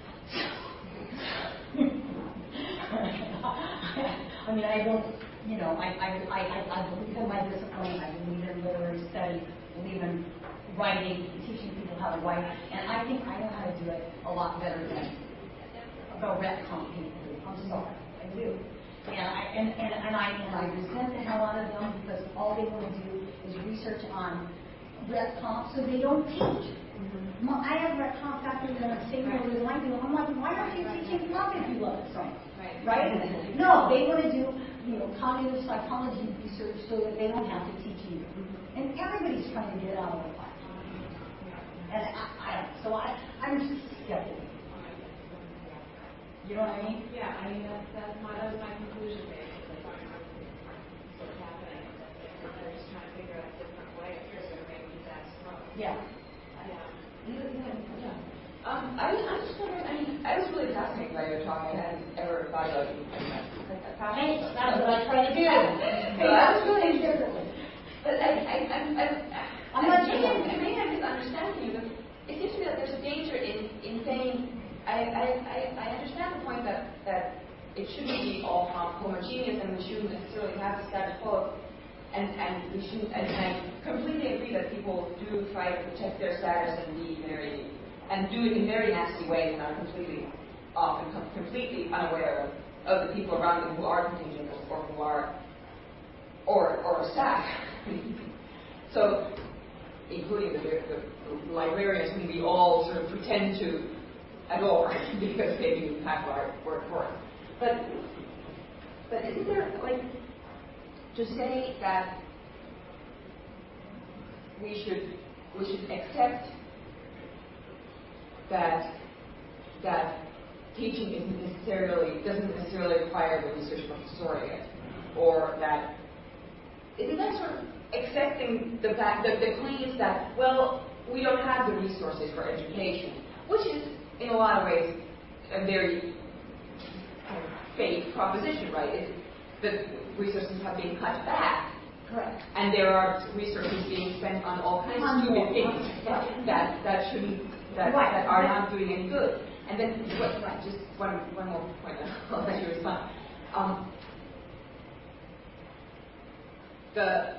I mean, I don't, you know, I, I, I, I believe in my discipline, I believe in literary study, I believe in writing, teaching people how to write, and I think I know how to do it a lot better than the retcon people do. I'm sorry, I do. And I, and, and, and, I, and I resent the hell out of them because all they want to do is research on retcon so they don't teach. Well, I have retcon faculty that are saying more than I do. I'm like, why aren't you teaching pop if you love it so much? Right. Right? No, they want to do, you know, cognitive psychology research so that they don't have to teach you. And everybody's trying to get out of the class. And I, I so I, I'm just skeptical. You know what I mean? Yeah, I mean, that's, that's my, that was my conclusion basically. What's happening. They're just trying to figure out a different way to make these acts grow. Yeah. Yeah. Um, I, I'm just wondering, I mean, I was really fascinated by your talk. I hadn't ever thought about it like that. Thanks. That's what I try to do. So I was really interested. But I, I, I, I, I'm not maybe, sure. I may have misunderstanding you, but it seems to me that there's a danger in, in saying, I, I, I, I understand the point that, that it shouldn't be all hom- homogeneous, and we shouldn't necessarily have the status quo. And, and we shouldn't, and, and I completely agree that people do try to protect their status and be very, and do it in very nasty ways and are completely, often com- completely unaware of, of the people around them who are contingent or who are, or, or staff. So, including the, the, the librarians whom we all sort of pretend to adore because they do half our work for us. But, but isn't there, like, to say that we should we should accept that that teaching isn't necessarily doesn't necessarily require the research professoriate, or that isn't that sort of accepting the fact that the claims that, well, we don't have the resources for education, which is in a lot of ways a very kind of fake proposition, right? It's, the resources have been cut back. Correct. And there are resources being spent on all kinds of stupid things that that shouldn't that, right. that are not doing any good. And then what, right, just one one more point, I'll let you respond. Um, the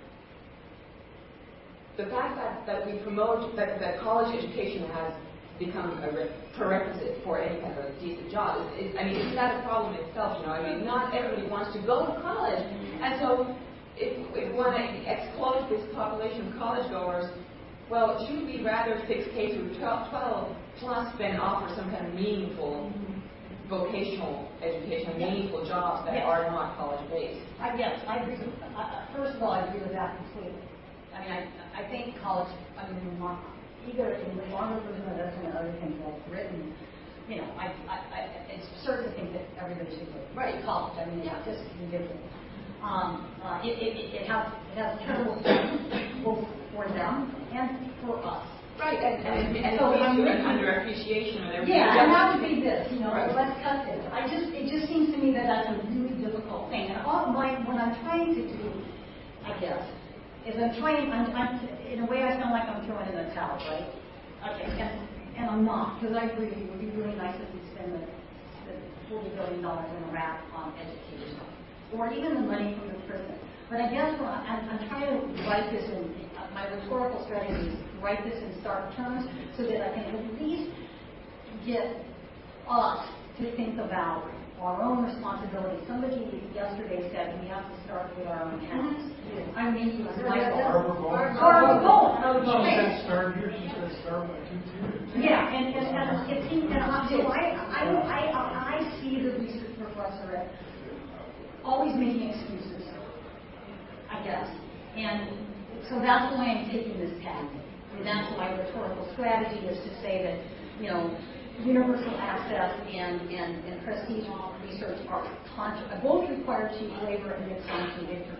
the fact that, that we promote that, that college education has become a re- prerequisite for any kind of a decent job. Is, is, I mean, isn't that a problem in itself? You know, I mean, not everybody wants to go to college, and so if, if we want to exploit this population of college goers, well, shouldn't we rather fix K through twelve plus than offer some kind of meaningful vocational education, yes. meaningful jobs that yes. are not college based? I, yes, I agree. With, uh, first of all, I agree with that completely. I mean, I, I think college. I mean, not. Either in the longer version of this and other things that I've written, you know, I, I, I it's absurd to think that everybody should go right to college. I mean, it's yeah. just ridiculous. Um, uh, it, it, it has it has terrible both for them and for us. Right, and, and, and so it leads to an really, underappreciation of everything. Yeah, and that would be this, you know, right. let's cut this. I just it just seems to me that that's a really difficult thing. And all my what I'm trying to do, I guess, is I'm trying, I'm, I'm, in a way I sound like I'm throwing in the towel, right? Okay, and, and I'm not, because I agree it would be really nice if we spend the, the forty billion dollars in a wrap on education, or even the money from the prison. But I guess what I'm, I'm trying to write this in, uh, my rhetorical strategy is to write this in stark terms so that I can at least get us to think about our own responsibility. Somebody yesterday said we have to start with our own house. Mm-hmm. I mean, it was like Barbara Bowen. Barbara Bowen. She said start here. She said start by two two. Yeah, and and, and it seems and I, so I I I I see the research professor at always making excuses, I guess, and so that's why I'm taking this tack. And that's my rhetorical strategy is to say that, you know, universal access and, and, and prestige research are contra- both require cheap labor and it's contradictory.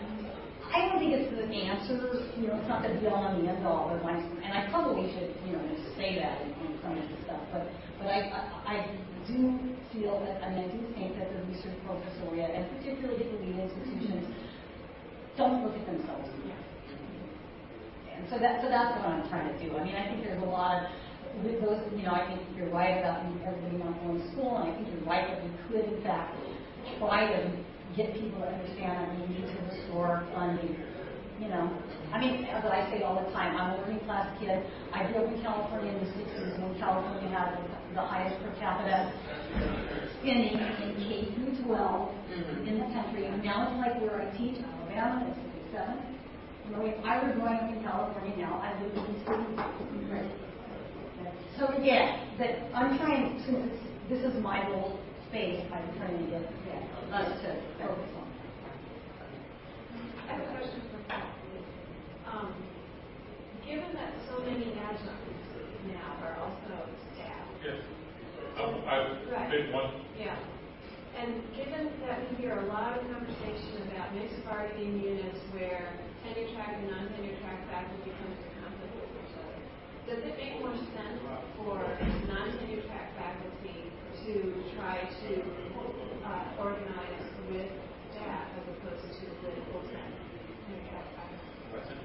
I don't think it's the answer, you know, it's not the be all and the end all of my, and I probably should, you know, just say that in, in some of the stuff, but but I, I, I do feel that, I mean, I do think that the research professoriate, and particularly the lead institutions, don't look at themselves. And so that so that's what I'm trying to do. I mean, I think there's a lot of with those, you know, I think you're right about everybody not going to school, and I think you're right that we could, in fact, try to get people to understand that we need to restore funding. You know, I mean, as I say all the time, I'm a working class kid. I grew up in California in the sixties when California had the, the highest per capita spending in K through twelve mm-hmm. in the country. And now it's like where I teach, Alabama, it's fifty-seven. You know, if I were growing up in California now, I would be considered right. So again, that I'm trying, since it's, this is my little space, I'm trying to get yeah, us to focus on. I have a question for Paul. Um, given that so many adjuncts now are also staff. Yes. Um, I've right. been one. Yeah. And given that we hear a lot of conversation about mixed bargaining units where tenure track and non-tenure track faculty come to conflict with each other, does it make more sense for non-tenure track faculty to try to uh, organize with staff as opposed to with full-time tenure track faculty?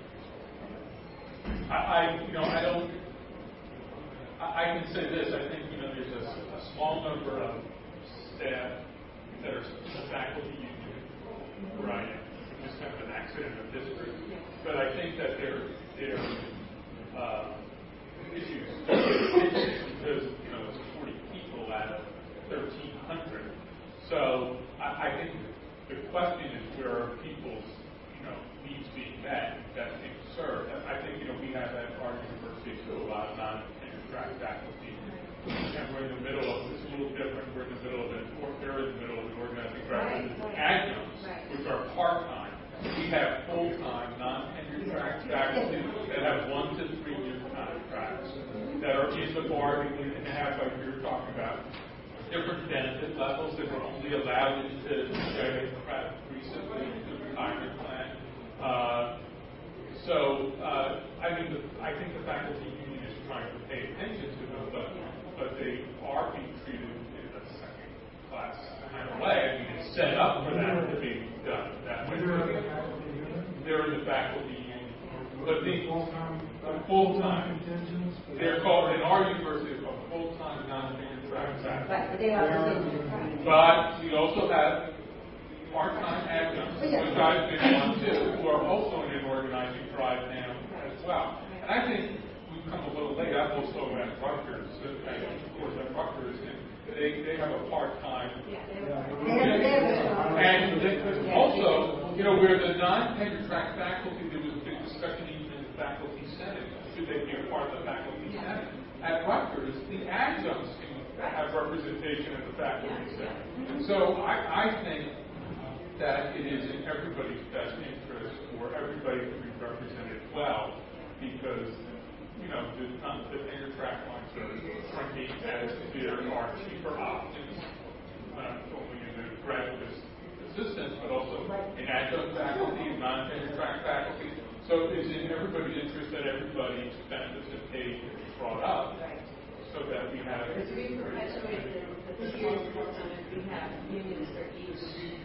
I, I, you know, I don't. I, I can say this. I think you know there's a, a small number of staff that are the faculty union, right? It's just kind of an accident of history. But I think that there, there uh, issues because, you know, it's forty people out of thirteen hundred. So I, I think the question is where are people's, you know, needs being met, that's being served. I think, you know, we have at our university too a lot of non-tenure track faculty. And we're in the middle of, it's a little different, we're in the middle of an, or they're in the middle of an organizing graduate adjuncts, which are part-time. We have full-time, non-tenure track faculty that have one to three year contracts that are in the bargaining and have, like we were talking about, different benefit levels that were only allowed into the recently into the retirement plan. Uh, so uh, I mean, the, I think the faculty union is trying to pay attention to them, but but they are being treated in a second class kind of way. I mean, it's set up for that to be done that way. They're in the faculty union, but the full-time, they're called in our university, they're called full-time non-tenure track faculty. Right, but they are the But we also have part-time adjuncts, which I've been on too, who are also in an organizing drive now as well. And I think we've come a little late. I've also at Rutgers, and of course at Rutgers, and they, they have a part-time. And they, also, you know, where the non-tenure track faculty, there was a big discussion even in the faculty senate. Should they be a part of the faculty senate? At Rutgers, the adjuncts can have representation in the faculty senate. And so I, I think that it is in everybody's best interest for everybody to be represented well, because, you know, the, um, the tenure track ones are shrinking as there are cheaper options, not only in the graduate assistants, but also in adjunct faculty and non-tenure track faculty. So it's in everybody's interest that everybody's benefits and pay is brought up, so that we have. Because we perpetuate the peers and we have unions for each.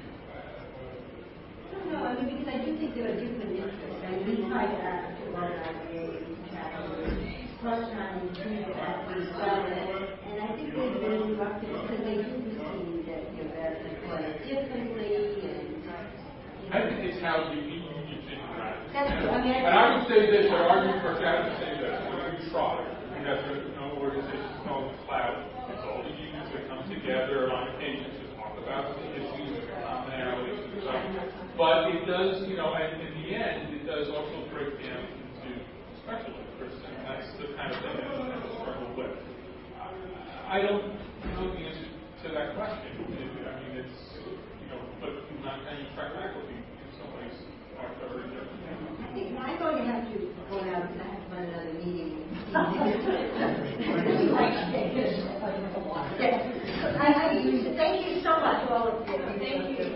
No, I mean, because I do think there are different interests. I mean, we try to act to organize the chapters, part-time junior athletes, and I think they've been reluctant because they do see that, you know, that employed differently, and, you know. I think it's how the unions interact. That's true. I mean, and I would say this, but our university, I would say this, when we try, we have no organization called Cloud. It's all the unions that come together on occasion to talk about the issues and commonalities and stuff. But it does, you know, and in the end, it does also break down into special interests, and that's the kind of thing that we have to struggle with. I don't know the answer to that question. I mean, it's, you know, but not any track faculty in some ways are very different. I think I'm going to have to go out because I have to run another meeting. I, I, thank you so much, all of you. Thank you.